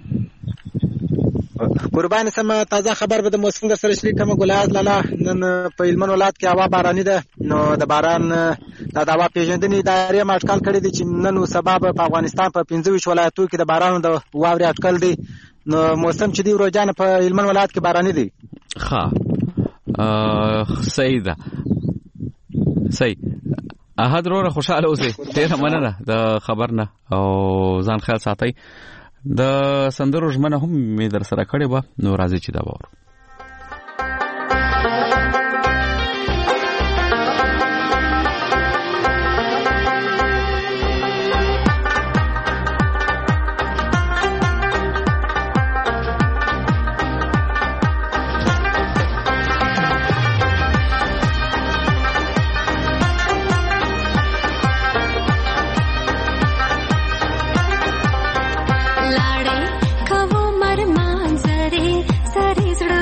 قربان سم تازه خبر به د موسم در سره شریک کوم. ګلاد لاله نن په هلمند ولایت کې هوا باراني ده نو د باران د هوا پیژندنې ادارې ماټکل کړی دي چې نن سبب په افغانستان په پنځه ویشت ولایتونو کې د بارانو د واورې اټکل دي نو موسم چې دی ورځان په هلمند ولایت کې باراني دي. ښه صحیح ده صحیح. احد وروره خوشاله اوسې ډیره مننه د خبر نه او ځان خیال ساتئ. د سندرو ژمنه هم مې در سره کړې وه نو راځي چې دا وورو. लाड़े खवो मर मांजरे सरे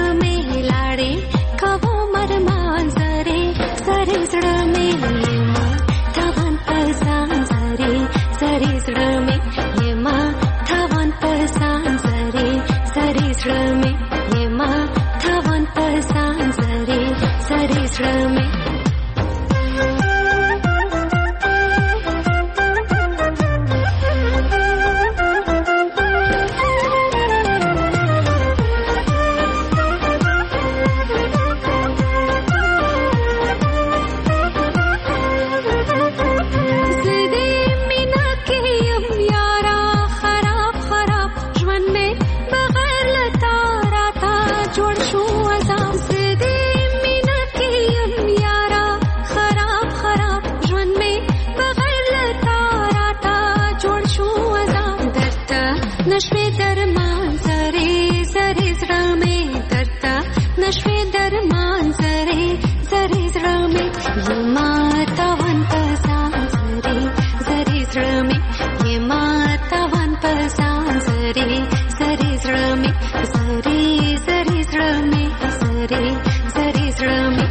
درمان زره زره زړه مې یې ماته ون پسان زره زره زړه مې یې ماته ون پسان زره زره زړه مې زره زره زړه مې زره زره زړه مې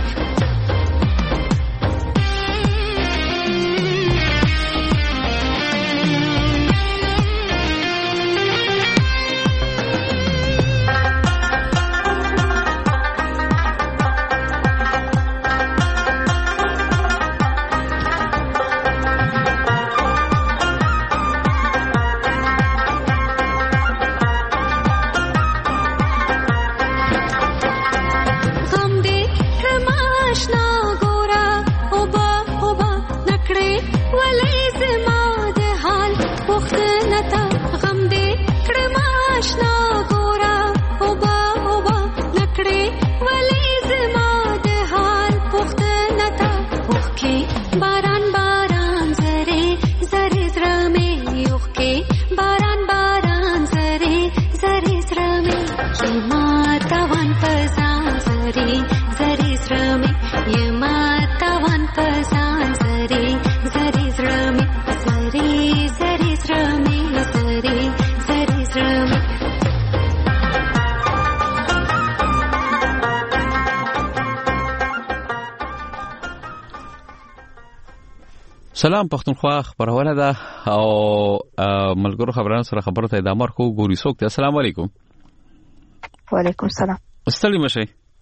سلام پښتونخوا خبرونه ده او ملګرو خبرانو سره خبرته ادامه ورکو ګوري څوک ته السلام علیکم. وعلیکم السلام. ستړي مشه.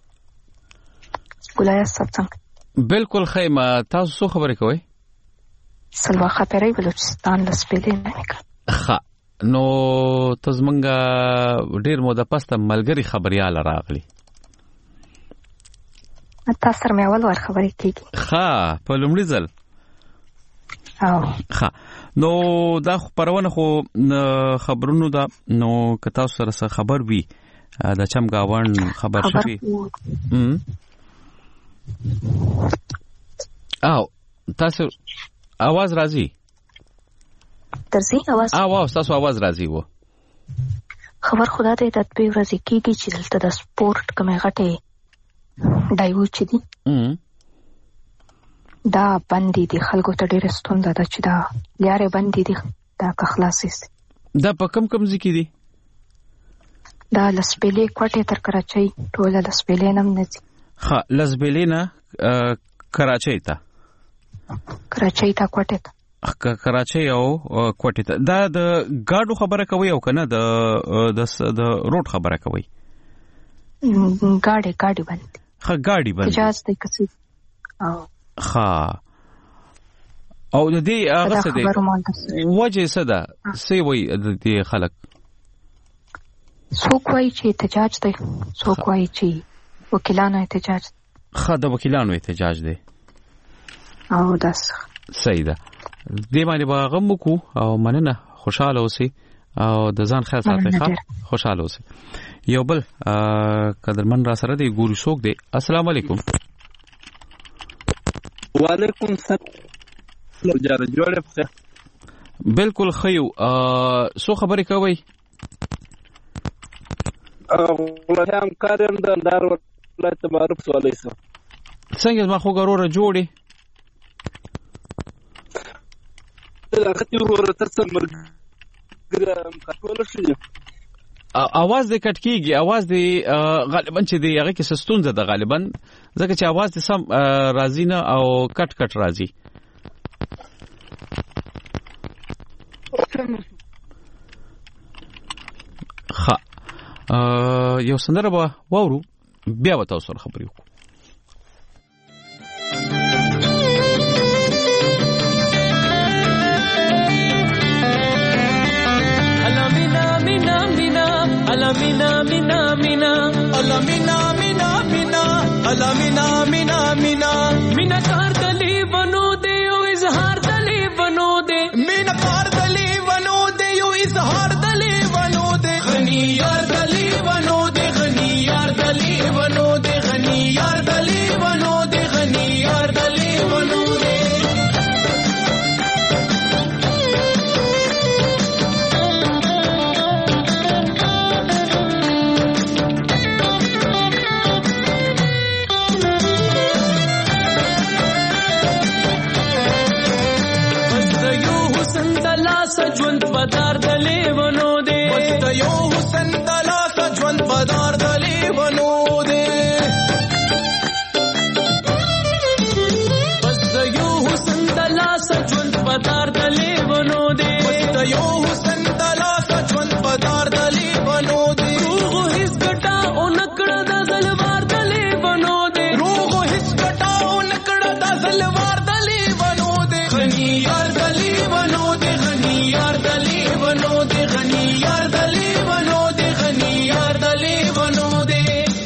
ګلای ستنګ. بالکل خیمه تاسو څه خبرې کوئ؟ سلوا خبرې بلوچستان لسپېلې نه وکړه. ښه نو تاسو مونږه ډیر مو د پسته ملګری خبريال راغلی. تاسو سره مې اول ور خبرې کیږي. ښه په لومړي ځل. او ښه نو دا خبرونه خو خبرونو دا نو که تاسو سره خبر وي دا چمګاون خبر شوی ام او تاسو आवाज راځي درځي आवाज आवाज تاسو आवाज راځي وو خبر خدا دې د دې ورځې کېږي چې دلته د سپورت کومه غټه دایو چې دي ام دا باندې دي خلکو ته ډېر ستونزه ده چې دا لارې باندې دي دا که خلاصې سي دا په کم کم ځای کې دي دا لسبېلې کوټې تر کراچۍ ټوله لسبېلې نم نه دي ښه لسبېلې نه کراچۍ ته کراچۍ ته کوټې ته کراچۍ او کوټې ته دا د ګاډو خبره کوي او کنه د د روډ خبره کوي ګاډي ګاډي باندې ښه ګاډي باندې اجازه دې کسي او ښه او د دې هغه څه دی وجه څه ده څه وایي د دې خلک څوک وایي چې احتجاج دی څوک وایي چې وکیلانو احتجاج ښه د وکیلانو احتجاج دی او داس صحیح ده دې باندې به غم وکړو او مننه خوشاله اوسئ او د ځان خیال ساتئ ښه خوشاله اوسئ یو بل قدرمن را سره دی ګوري څوک دی السلام علیکم وعلیکم السلام جاره جوړه په بالکل خیو سو خبرې کوي ولهم کارم د اندار ولایت معروف سوالای سو څنګه ما خو ګروره جوړي دا ختی ورور تر څو مرګ کټول شي اواز دې کټ کیږي اواز دې غالبا چې دی هغه کې سستونزه ده غالبا ځکه چې اواز دې سم راځي نه او کټ کټ راځي ښه یو سندره به واورو بیا به تاسو سره خبرې وکړو Alamina mina mina alamina mina mina alamina mina mina mina kar dali bano de yo izhar dali bano de mina kar dali bano de yo izhar dali bano de ghani yar dali bano de ghani yar dali bano de ghani yar سجون پدار دلی ونو دے بس د یو حسن دلا سجون پدار دلی ونو دے بس د یو حسن دلا سجون پدار دلی ونو دے بس د یو حسن دلا سجون پدار دلی ونو دے روغ هیڅ ګټا او نکړه د زلوار دلی ونو دے روغ هیڅ ګټا او نکړه د زلوار دلی ونو دے غنی یار دلی ونو دے غنی یار دلی ونو دے غنی یار دلی ونو دے غنی یار دلی ونو دے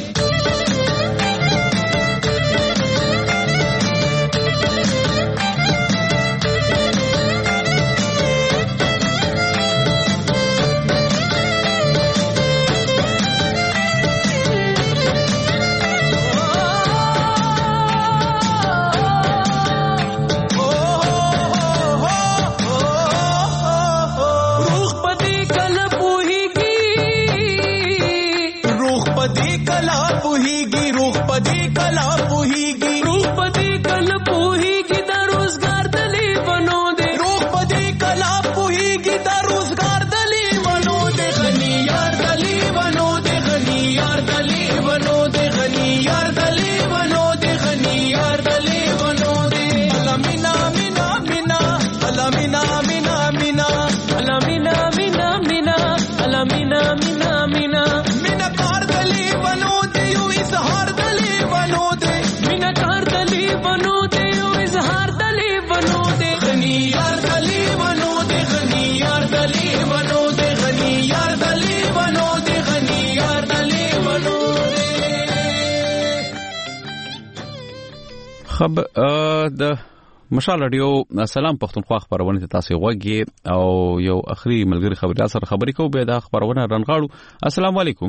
خب د مشال رادیو سلام پښتونخوا خبرونه ته تاسو غوږی او یو اخري ملګری خبري سره خبرې کوو به دا خبرونه رنغاړو. السلام علیکم.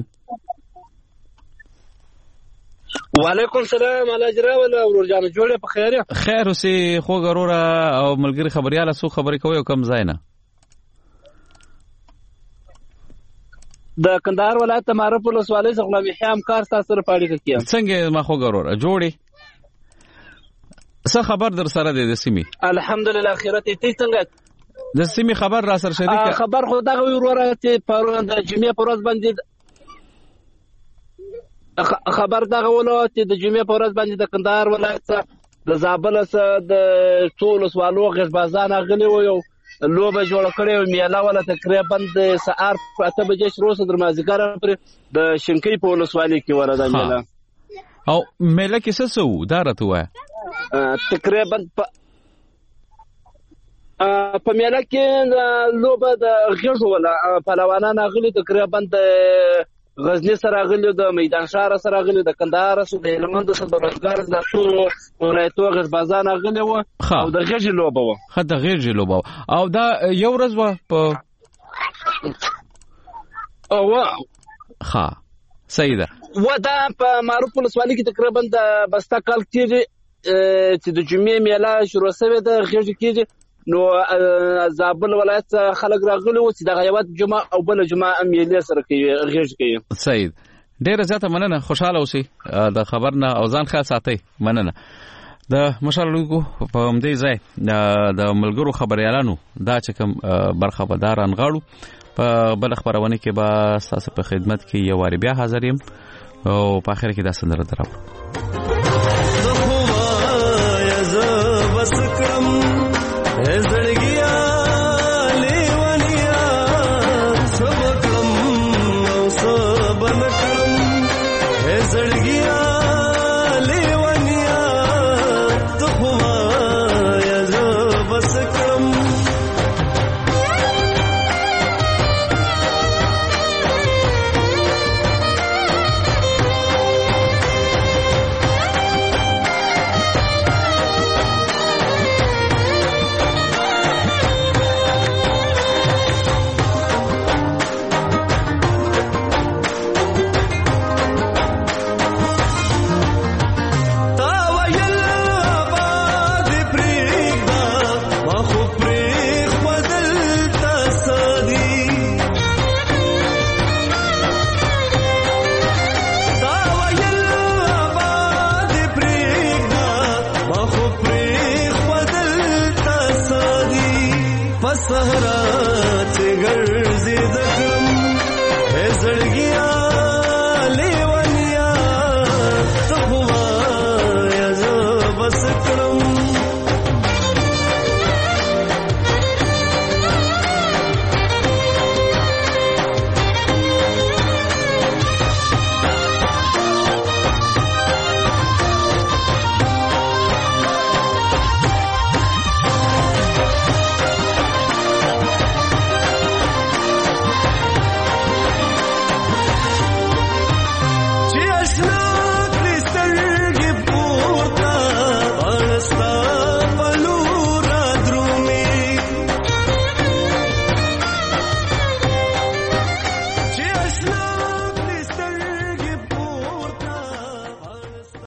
وعلیکم السلام الاجرا ولا ورجان جوړه په خیر خیر اوسې خو غروره او ملګری خبرياله سو خبرې کوي او کم ځای نه د کندهار ولایت معرف ولسوالۍ څخه غلام حیام کار تاسو سره پاړی کوي څنګه ما خو غروره جوړي څه خبر در سره دی د سیمې الحمدلله اخرت ته څنګه د سیمې خبر را سره شریک خبر خو دا وروره چې پرون د جمعې پر ورځ باندې خبر دا غوولو چې د جمعې پر ورځ باندې د کندهار ولایت د زابل سره د ټول سوالو غشبازان غلي و یو لوبه جوړ کړې و میاله ولا تقریبا د سهار په اته بجې شروع سره درمازګر پر د شنکۍ په ولسوالۍ کې ورده میاله او میله کې څه سو دا راته وای تقریبا په میاله کې لوبه د غږ ولا پهلوانان غلي تقریبا د غزنی سره غلي د میدان شهر سره غلي د کندهار سره د هلمند سره د روزګار د ټول ولایتو غزبازان غلي و او د غږ لوبه و خه د غږ لوبه او دا یو ورځ و په او ها سیده و دا په معروف ولسوالۍ کې تقریبا د بستا کال کې چې د جمعې میله شروع شوه د غږ کې نو زابل ولایت خلک راغلي و چې د غیبت جمعه او بل جمعه میله سره کوي غږ کوي سید ډیر زیاته مننه خوشاله اوسئ د خبرنا او ځان خیال ساتئ مننه د مشالونکو په همدې ځای د ملګرو خبريالانو دا چې کوم برخه بداران غاړو په بل خبرونه کې به تاسو په خدمت کې یو واری بیا حاضر یم او په اخر کې دا سندره درو زړګیا لیونیا سبکم او سبنکم زړګیا لیونیا تو هوا یا زبسکم Sahara